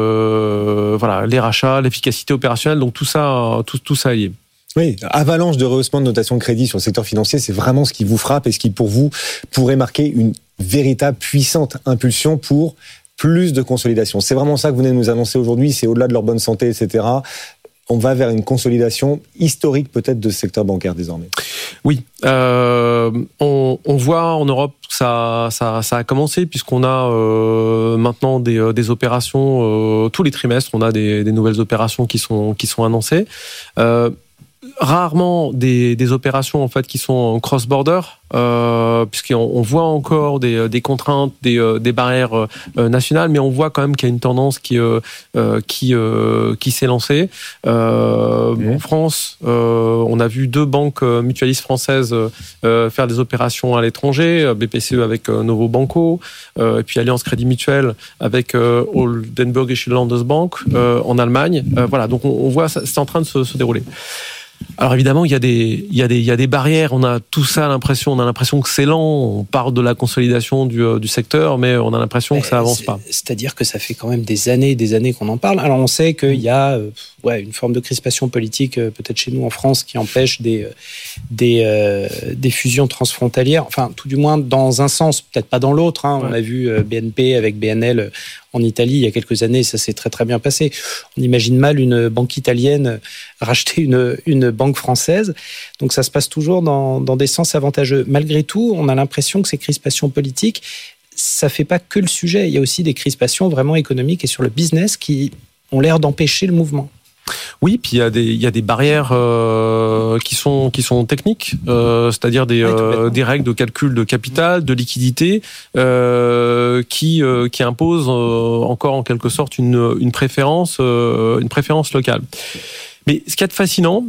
euh, voilà, les rachats, l'efficacité opérationnelle. Donc tout ça, tout, tout ça est lié. Oui, avalanche de rehaussement de notation de crédit sur le secteur financier, c'est vraiment ce qui vous frappe et ce qui, pour vous, pourrait marquer une véritable puissante impulsion pour plus de consolidation. C'est vraiment ça que vous venez de nous annoncer aujourd'hui, c'est au-delà de leur bonne santé, et cetera. On va vers une consolidation historique peut-être de ce secteur bancaire désormais. Oui, euh, on, on voit en Europe que ça, ça, ça a commencé puisqu'on a euh, maintenant des, des opérations, euh, tous les trimestres, on a des, des nouvelles opérations qui sont, qui sont annoncées. Euh, rarement des, des opérations en fait qui sont en cross-border, euh, puisqu'on on voit encore des, des contraintes, des, des barrières euh, nationales, mais on voit quand même qu'il y a une tendance qui, euh, qui, euh, qui s'est lancée. Euh, mmh. En France, euh, on a vu deux banques mutualistes françaises euh, faire des opérations à l'étranger, B P C E avec euh, Novo Banco, euh, et puis Allianz Crédit Mutuel avec euh, Oldenburgische Landesbank euh, en Allemagne. Euh, voilà, donc on, on voit ça, c'est en train de se, se dérouler. Alors évidemment, il y a des, il y a des, il y a des barrières. On a tout ça l'impression, on a l'impression que c'est lent. On parle de la consolidation du, du secteur, mais on a l'impression que ça avance pas. C'est-à-dire que ça fait quand même des années, et des années qu'on en parle. Alors on sait qu'il y a, euh, ouais, une forme de crispation politique, euh, peut-être chez nous en France, qui empêche des, des, euh, des fusions transfrontalières. Enfin, tout du moins dans un sens, peut-être pas dans l'autre. Hein. Ouais. On a vu euh, B N P avec B N L en Italie il y a quelques années, ça s'est très très bien passé. On imagine mal une banque italienne racheter une, une banque française. Donc ça se passe toujours dans, dans des sens avantageux. Malgré tout, on a l'impression que ces crispations politiques, ça fait pas que le sujet. Il y a aussi des crispations vraiment économiques et sur le business qui ont l'air d'empêcher le mouvement. Oui, puis il y a des il y a des barrières euh, qui sont qui sont techniques, euh, c'est-à-dire des euh, des règles de calcul de capital, de liquidité, euh, qui euh, qui imposent euh, encore en quelque sorte une une préférence euh, une préférence locale. Mais ce qui est fascinant,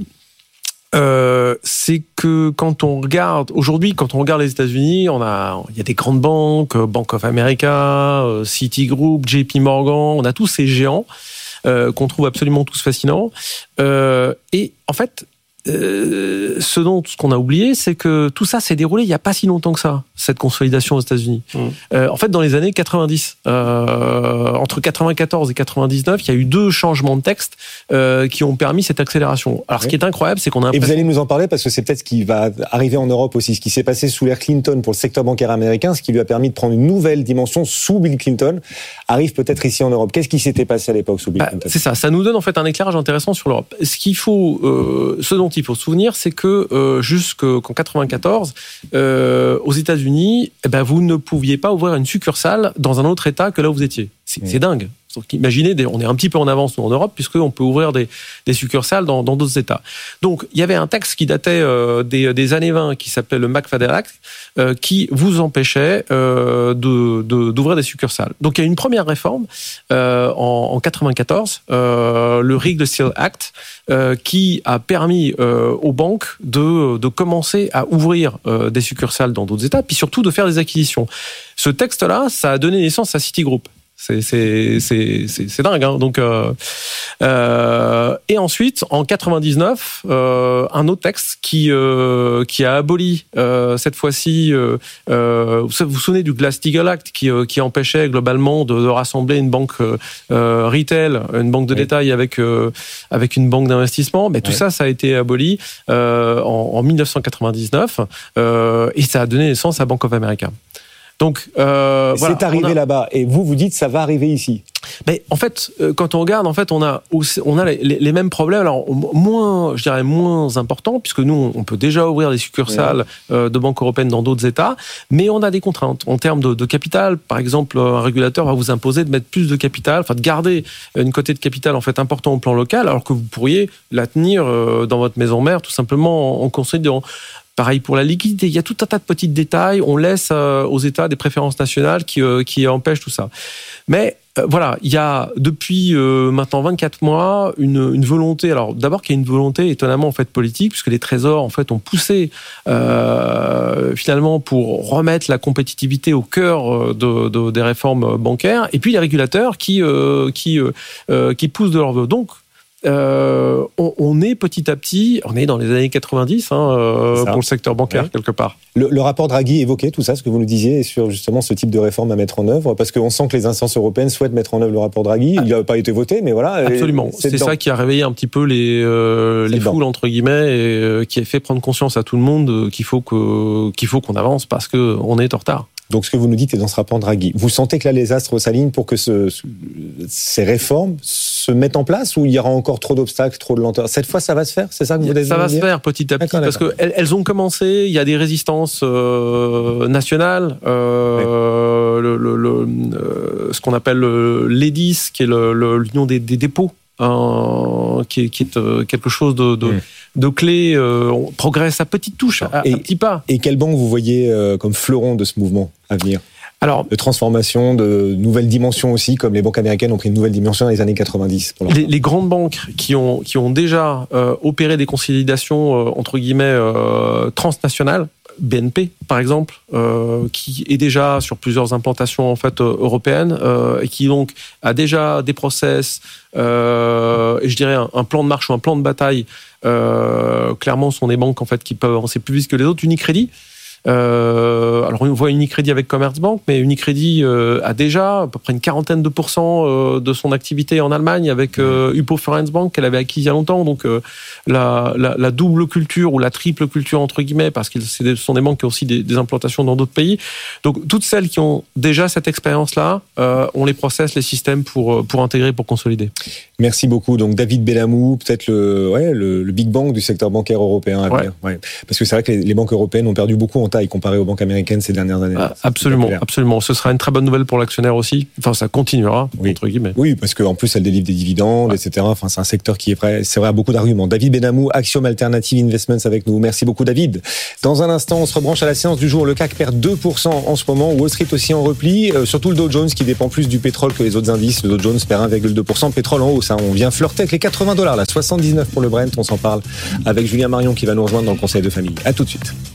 Euh, c'est que quand on regarde aujourd'hui, quand on regarde les États-Unis, on a, il y a des grandes banques, Bank of America, Citigroup, J P Morgan, on a tous ces géants euh, qu'on trouve absolument tous fascinants. Euh, et en fait, euh, ce dont ce qu'on a oublié, c'est que tout ça s'est déroulé il n'y a pas si longtemps que ça, cette consolidation aux États-Unis. Mmh. Euh, en fait, dans les années quatre-vingt-dix, euh, entre quatre-vingt-quatorze et quatre-vingt-dix-neuf, il y a eu deux changements de texte euh, qui ont permis cette accélération. Alors, oui. Ce qui est incroyable, c'est qu'on a... Et vous allez nous en parler parce que c'est peut-être ce qui va arriver en Europe aussi, ce qui s'est passé sous l'ère Clinton pour le secteur bancaire américain, ce qui lui a permis de prendre une nouvelle dimension sous Bill Clinton, arrive peut-être ici en Europe. Qu'est-ce qui s'était passé à l'époque sous Bill bah, Clinton ? C'est ça, ça nous donne en fait un éclairage intéressant sur l'Europe. Ce qu'il faut, euh, ce dont il faut se souvenir, c'est que euh, jusqu'en quatre-vingt-quatorze, euh, aux États-Unis, eh ben, vous ne pouviez pas ouvrir une succursale dans un autre État que là où vous étiez. C'est, mmh. c'est dingue. Donc, imaginez, on est un petit peu en avance nous en Europe puisqu'on peut ouvrir des, des succursales dans, dans d'autres États. Donc il y avait un texte qui datait euh, des, des années vingt qui s'appelait le McFadden Act euh, qui vous empêchait euh, de, de, d'ouvrir des succursales. Donc il y a une première réforme euh, en, en quatre-vingt-quatorze, euh, le Riegel Seal Act, euh, qui a permis euh, aux banques de, de commencer à ouvrir euh, des succursales dans d'autres États, puis surtout de faire des acquisitions. Ce texte-là, ça a donné naissance à Citigroup. C'est c'est c'est c'est, c'est dingue. Hein. Donc euh, euh, et ensuite en quatre-vingt-dix-neuf, euh, un autre texte qui euh, qui a aboli euh, cette fois-ci. Euh, euh, vous vous souvenez du Glass-Steagall Act qui euh, qui empêchait globalement de, de rassembler une banque euh, retail, une banque de oui. détail avec euh, avec une banque d'investissement. Mais tout oui. ça, ça a été aboli euh, en, en dix-neuf cent quatre-vingt-dix-neuf euh, et ça a donné naissance à Bank of America. Donc, euh, c'est voilà, arrivé a... là-bas et vous vous dites ça va arriver ici. Mais en fait, quand on regarde, en fait, on a aussi, on a les, les mêmes problèmes. Alors moins, je dirais moins importants, puisque nous, on peut déjà ouvrir des succursales ouais. de banques européennes dans d'autres États, mais on a des contraintes en termes de, de capital. Par exemple, un régulateur va vous imposer de mettre plus de capital, enfin de garder une quotée de capital en fait important au plan local, alors que vous pourriez la tenir dans votre maison mère, tout simplement en considérant. Pareil pour la liquidité, il y a tout un tas de petits détails. On laisse euh, aux États des préférences nationales qui, euh, qui empêchent tout ça. Mais euh, voilà, il y a depuis euh, maintenant vingt-quatre mois une, une volonté. Alors d'abord qu'il y a une volonté étonnamment en fait politique, puisque les trésors en fait ont poussé euh, finalement pour remettre la compétitivité au cœur de, de, des réformes bancaires. Et puis les régulateurs qui euh, qui euh, qui poussent de leur vœu. Donc Euh, on, on est petit à petit, on est dans les années quatre-vingt-dix hein, euh, pour le secteur bancaire ouais. quelque part. Le, le rapport Draghi évoquait tout ça, ce que vous nous disiez sur justement ce type de réforme à mettre en œuvre, parce qu'on sent que les instances européennes souhaitent mettre en œuvre le rapport Draghi. Il n'a pas été voté, mais voilà. Absolument. C'est, c'est ça qui a réveillé un petit peu les euh, les foules entre guillemets et euh, qui a fait prendre conscience à tout le monde euh, qu'il faut que qu'il faut qu'on avance parce que on est en retard. Donc, ce que vous nous dites est dans ce rapport Draghi. Vous sentez que là, les astres s'alignent pour que ce, ce, ces réformes se mettent en place ou il y aura encore trop d'obstacles, trop de lenteur? Cette fois, ça va se faire? C'est ça que vous voulez dire? Ça va se faire petit à petit d'accord, parce qu'elles elles ont commencé. Il y a des résistances euh, nationales. Euh, oui. le, le, le, euh, ce qu'on appelle l'E D I S, qui est le, le, l'Union des, des dépôts. Euh, qui est, qui est euh, quelque chose de, de, mmh. de clé. Euh, on progresse à petites touches, à, et, à petits pas. Et quelle banque vous voyez euh, comme fleuron de ce mouvement à venir? Alors, de transformation, de nouvelles dimensions aussi, comme les banques américaines ont pris une nouvelle dimension dans les années quatre-vingt-dix. Pour les, les grandes banques qui ont, qui ont déjà euh, opéré des consolidations, euh, entre guillemets, euh, transnationales, B N P par exemple, euh, qui est déjà sur plusieurs implantations en fait euh, européennes euh, et qui donc a déjà des process euh, et je dirais un, un plan de marche ou un plan de bataille. Euh, clairement, ce sont des banques en fait qui peuvent avancer plus vite que les autres. Unicredit. Euh, alors on voit Unicredit avec Commerzbank, mais Unicredit euh, a déjà à peu près une quarantaine de pourcents euh, de son activité en Allemagne avec euh, Hypo-Vereinsbank qu'elle avait acquis il y a longtemps. Donc euh, la, la, la double culture ou la triple culture entre guillemets, parce que ce sont des banques qui ont aussi des, des implantations dans d'autres pays. Donc toutes celles qui ont déjà cette expérience-là, euh, on les processe, les systèmes pour pour intégrer, pour consolider. Merci beaucoup. Donc David Bellamou, peut-être le ouais le, le big bang du secteur bancaire européen à venir. Ouais. Ouais. Parce que c'est vrai que les, les banques européennes ont perdu beaucoup en taille comparé aux banques américaines ces dernières années. Ah, absolument, absolument. Ce sera une très bonne nouvelle pour l'actionnaire aussi. Enfin, ça continuera, oui. entre guillemets. Oui, parce qu'en plus, elle délivre des dividendes, ouais. et cetera. Enfin, c'est un secteur qui est vrai, c'est vrai, à beaucoup d'arguments. David Bellamou, Axiom Alternative Investments avec nous. Merci beaucoup, David. Dans un instant, on se rebranche à la séance du jour. Le C A C perd deux pour cent en ce moment. Wall Street aussi en repli. Euh, surtout le Dow Jones qui dépend plus du pétrole que les autres indices. Le Dow Jones perd un virgule deux pour cent. Pétrole en hausse. Hein. On vient flirter avec les quatre-vingts dollars, là. soixante-dix-neuf pour le Brent. On s'en parle avec Julien Marion qui va nous rejoindre dans le conseil de famille. À tout de suite.